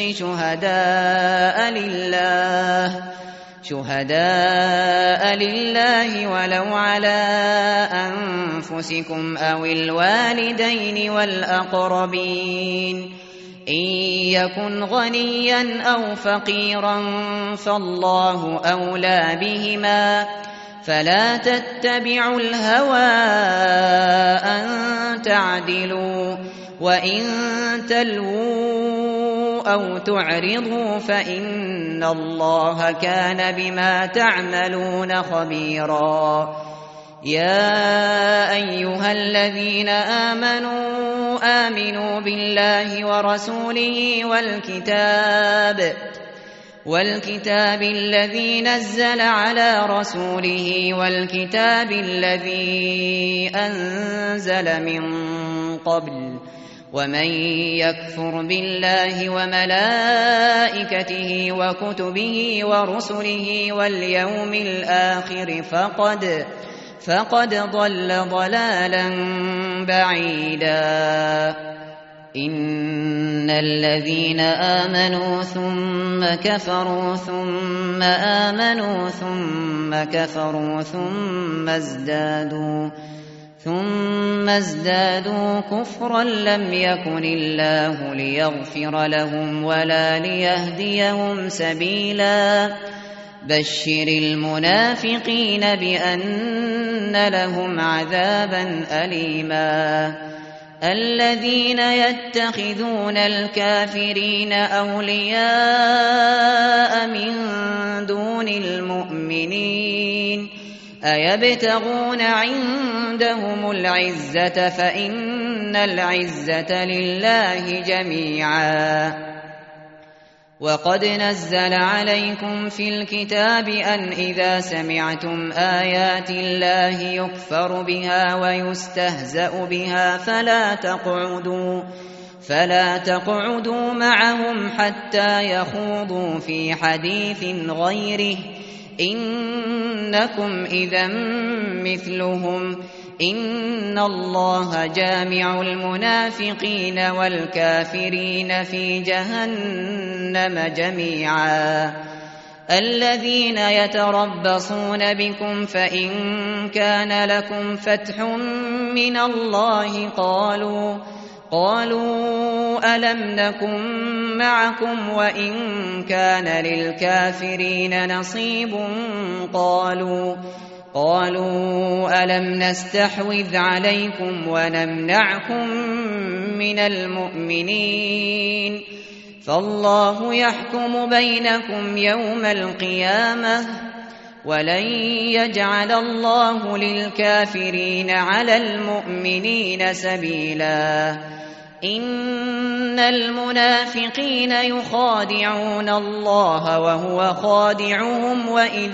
شهداء لله ولو على أنفسكم أو الوالدين والأقربين إن يكن غنيا أو فقيرا فالله أولى بهما فلا تتبعوا الهوى أن تعدلوا وإن تلووا أو تعرضوا فإن الله كان بما تعملون خبيرا يا أيها الذين آمنوا بالله ورسوله والكتاب الذي نزل على رسوله والكتاب الذي أنزل من قبل ومن يكفر بالله وملائكته وكتبه ورسله واليوم الآخر فقد ضل ضلالا بعيدا إن الذين آمنوا ثم كفروا ثم آمنوا ثم كفروا ثم ازدادوا كفرا لم يكن الله ليغفر لهم ولا ليهديهم سبيلا بشر المنافقين بأن لهم عذابا أليما الذين يتخذون الكافرين أولياء من دون المؤمنين أيبتغون عندهم العزة فإن العزة لله جميعا وقد نزل عليكم في الكتاب أن إذا سمعتم آيات الله يكفر بها ويستهزأ بها فلا تقعدوا معهم حتى يخوضوا في حديث غيره إنكم إذا مثلهم إن الله جامع المنافقين والكافرين في جهنم جميعا الذين يتربصون بكم فإن كان لكم فتح من الله قالوا ألم نكن معكم وإن كان للكافرين نصيب قالوا ألم نستحوذ عليكم ونمنعكم من المؤمنين فالله يحكم بينكم يوم القيامة ولن يجعل الله للكافرين على المؤمنين سبيلا إن المنافقين يخادعون الله وهو خادعهم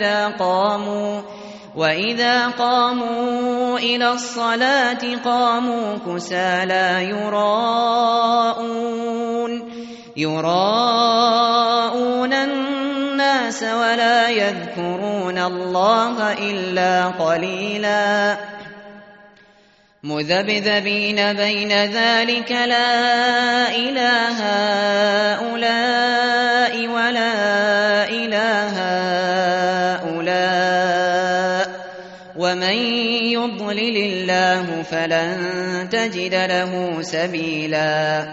وإذا قاموا إلى الصلاة قاموا كسالى يراءون الناس ولا يذكرون الله إلا قليلا مذبذبين بين ذلك لا إله هؤلاء ولا إله هؤلاء ومن يضلل الله فلن تجد له سبيلا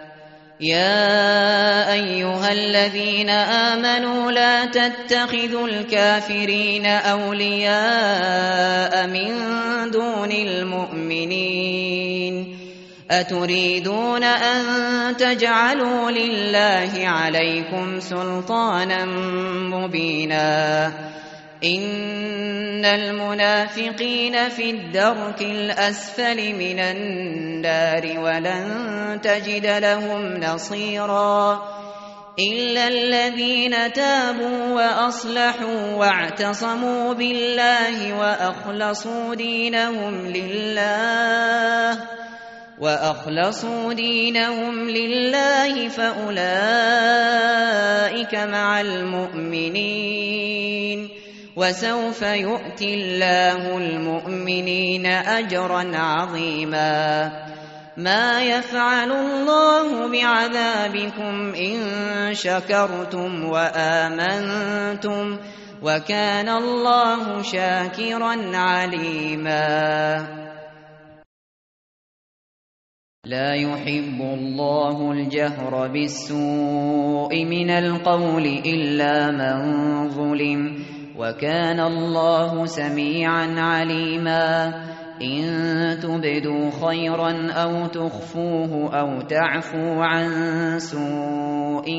يا أيها الذين آمنوا لا تتخذوا الكافرين أولياء من دون المؤمنين أتريدون أن تجعلوا لله عليكم سلطانا مبينا إن المنافقين في الدرك الأسفل من النار ولن تجد لهم نصيرا إلا الذين تابوا وأصلحوا واعتصموا بالله وأخلصوا دينهم لله فأولئك مع المؤمنين وسوف يؤتي الله المؤمنين أجرا عظيما ما يفعل الله بعذابكم إن شكرتم وآمنتم وكان الله شاكرا عليما لا يحب الله الجهر بالسوء من القول إلا من ظلم وكان الله سميعا عليما إن تبدوا خيرا أو تخفوه أو تعفوا عن سوء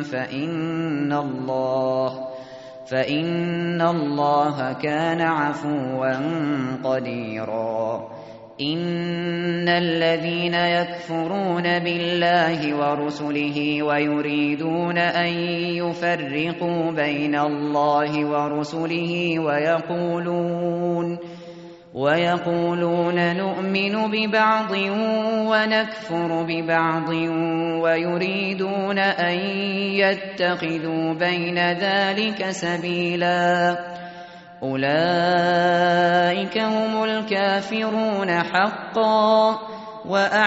فإن الله كان عفوا قديرا إن الذين يكفرون بالله ورسله ويريدون أن يفرقوا بين الله ورسله ويقولون نؤمن ببعض ونكفر ببعض ويريدون أن يتخذوا بين ذلك سبيلا أولئك هم الكافرون حقا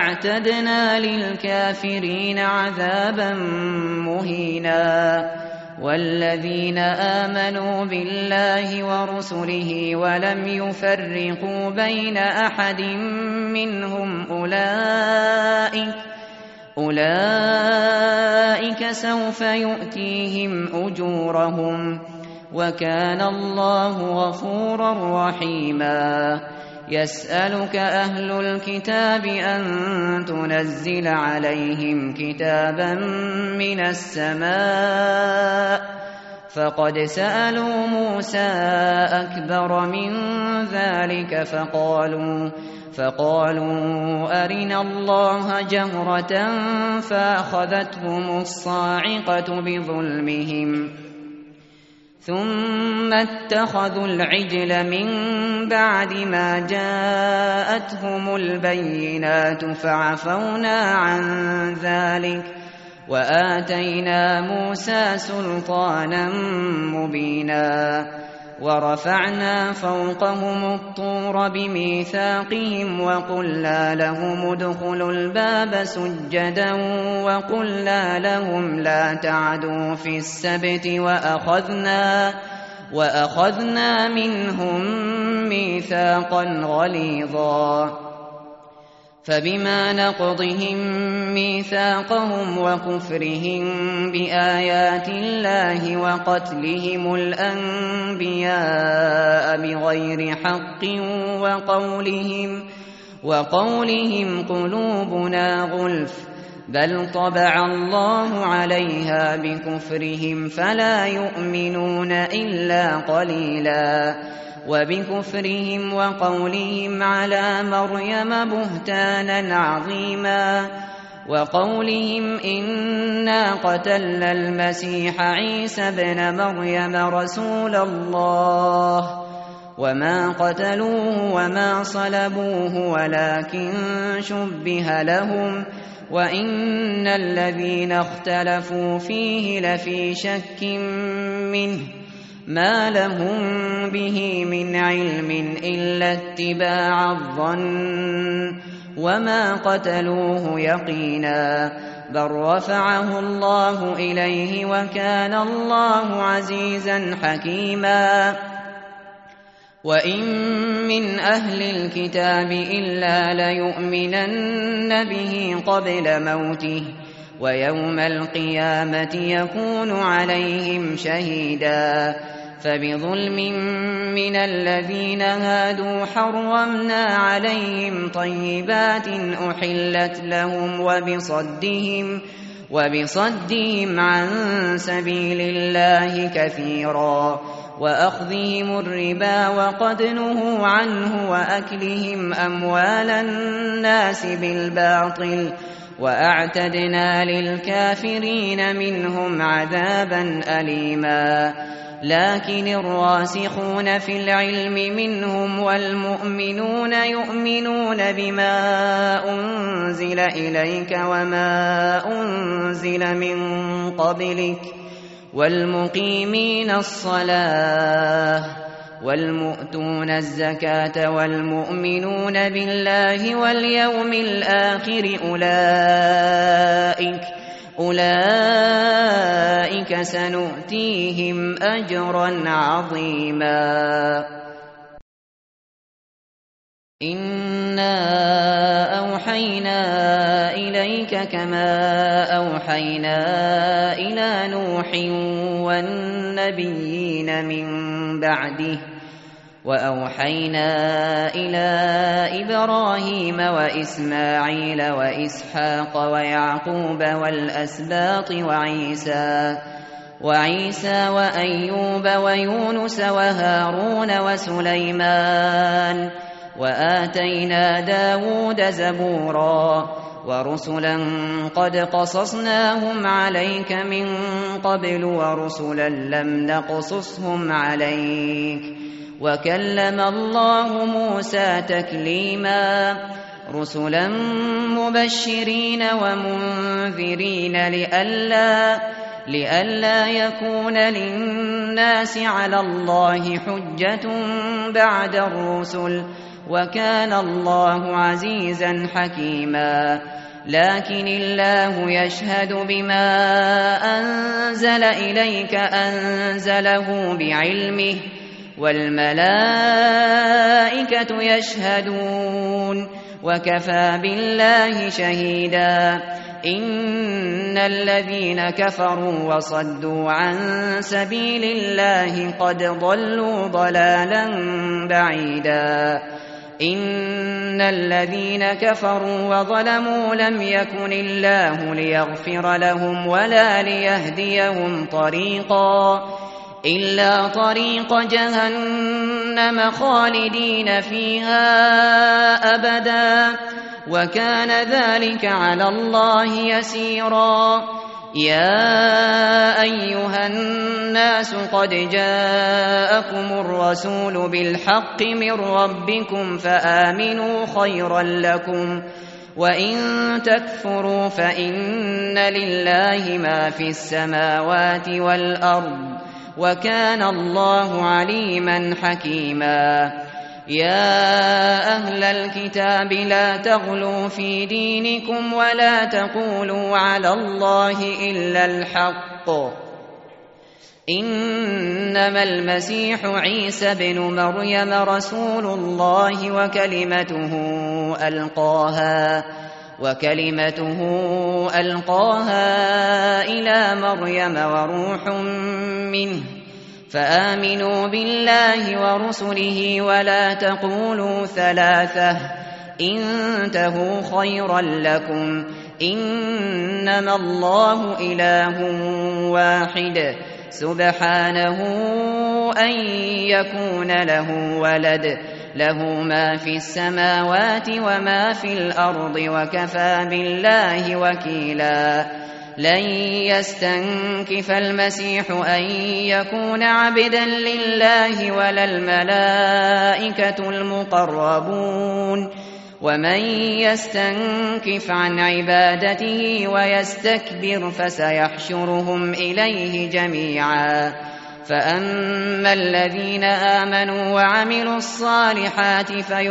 وأعتدنا للكافرين عذابا مهينا والذين آمنوا بالله ورسله ولم يفرقوا بين أحد منهم أولئك سوف يؤتيهم أجورهم وكان الله غفورا رحيما. يسألك أهل الكتاب أن تنزل عليهم كتابا من السماء فقد سألوا موسى أكبر من ذلك فقالوا أرنا الله جهرة فأخذتهم الصاعقة بظلمهم ثم اتخذوا العجل من بعد ما جاءتهم البينات فعفونا عن ذلك وآتينا موسى سلطانا مبينا. ورفعنا فوقهم الطور بميثاقهم وقلنا لهم ادخلوا الباب سجدا وقلنا لهم لا تعدوا في السبت وأخذنا منهم ميثاقا غليظا. فبما نقضهم ميثاقهم وكفرهم بآيات الله وقتلهم الأنبياء بغير حق وقولهم قلوبنا غلف بل طبع الله عليها بكفرهم فلا يؤمنون إلا قليلا. وبكفرهم وقولهم على مريم بهتانا عظيما وقولهم إنا قتلنا المسيح عيسى ابن مريم رسول الله وما قتلوه وما صلبوه ولكن شبه لهم وإن الذين اختلفوا فيه لفي شك منه ما لهم به من علم إلا اتباع الظن وما قتلوه يقينا بل رفعه الله إليه وكان الله عزيزا حكيما. وإن من أهل الكتاب إلا ليؤمنن به قبل موته ويوم القيامة يكون عليهم شهيدا. فبظلم من الذين هادوا حرمنا عليهم طيبات أحلت لهم وبصدهم عن سبيل الله كثيرا وأخذهم الربا وقد نهوا عنه وأكلهم أموال الناس بالباطل وأعتدنا للكافرين منهم عذابا أليما. لكن الراسخون في العلم منهم والمؤمنون يؤمنون بما أنزل إليك وما أنزل من قبلك والمقيمين الصلاة والمؤتون الزكاة والمؤمنون بالله واليوم الآخر أولئك سنؤتيهم أجرا عظيما. إنا أوحينا إليك كما أوحينا إلى نوح والنبيين من بعده وأوحينا إلى إبراهيم وإسماعيل وإسحاق ويعقوب والأسباط وعيسى وأيوب ويونس وهارون وسليمان وآتينا داود زبورا ورسلا قد قصصناهم عليك من قبل ورسلا لم نقصصهم عليك وكلم الله موسى تكليما. رسلا مبشرين ومنذرين لئلا يكون للناس على الله حجة بعد الرسل وكان الله عزيزا حكيما. لكن الله يشهد بما أنزل إليك أنزله بعلمه والملائكة يشهدون وكفى بالله شهيدا إن الذين كفروا وصدوا عن سبيل الله قد ضلوا ضلالا بعيدا إن الذين كفروا وظلموا لم يكن الله ليغفر لهم ولا ليهديهم طريقا إلا طريق جهنم خالدين فيها أبدا وكان ذلك على الله يسيرا يا أيها الناس قد جاءكم الرسول بالحق من ربكم فآمنوا خيرا لكم وإن تكفروا فإن لله ما في السماوات والأرض وكان الله عليما حكيما يا أهل الكتاب لا تغلوا في دينكم ولا تقولوا على الله إلا الحق إنما المسيح عيسى بن مريم رسول الله وكلمته ألقاها إلى مريم وروح منه فآمنوا بالله ورسله ولا تقولوا ثلاثة انتهوا خيرا لكم إنما الله إله واحد سبحانه أن يكون له ولد له ما في السماوات وما في الأرض وكفى بالله وكيلا لن يستنكف المسيح أن يكون عبدا لله ولا الملائكة المقربون ومن يستنكف عن عبادته ويستكبر فسيحشرهم إليه جميعا فأما الذين آمنوا وعملوا الصالحات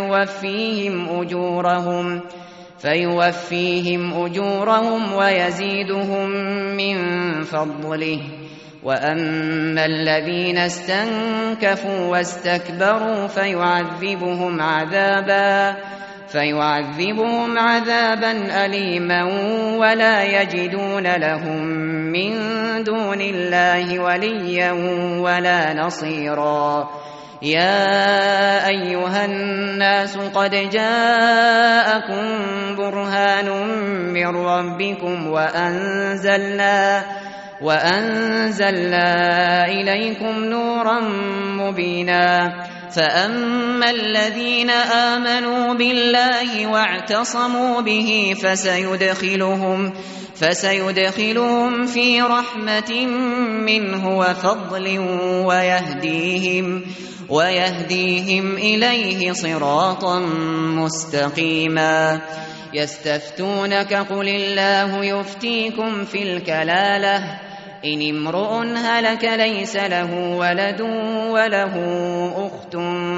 فيوفيهم أجورهم ويزيدهم من فضله وأما الذين استنكفوا واستكبروا فيعذبهم عذابا أليما ولا يجدون لهم من دون الله وليا ولا نصيرا يا أيها الناس قد جاءكم برهان من ربكم وأنزلنا إليكم نورا مبينا فأما الذين آمنوا بالله واعتصموا به فسيدخلهم في رحمة منه وفضل ويهديهم إليه صراطا مستقيما يستفتونك قل الله يفتيكم في الكلالة إن امرؤ هلك ليس له ولد وله أخت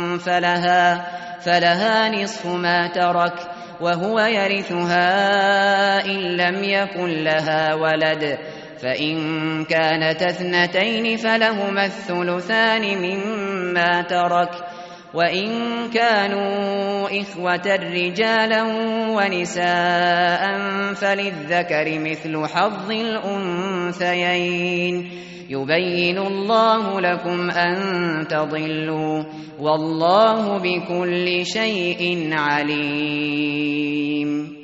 فلها نصف ما ترك وهو يرثها إن لم يكن لها ولد فإن كانت اثنتين فلهما الثلثان مما ترك وإن كانوا إخوة رجالا ونساء فللذكر مثل حظ الأنثيين يبين الله لكم أن تضلوا والله بكل شيء عليم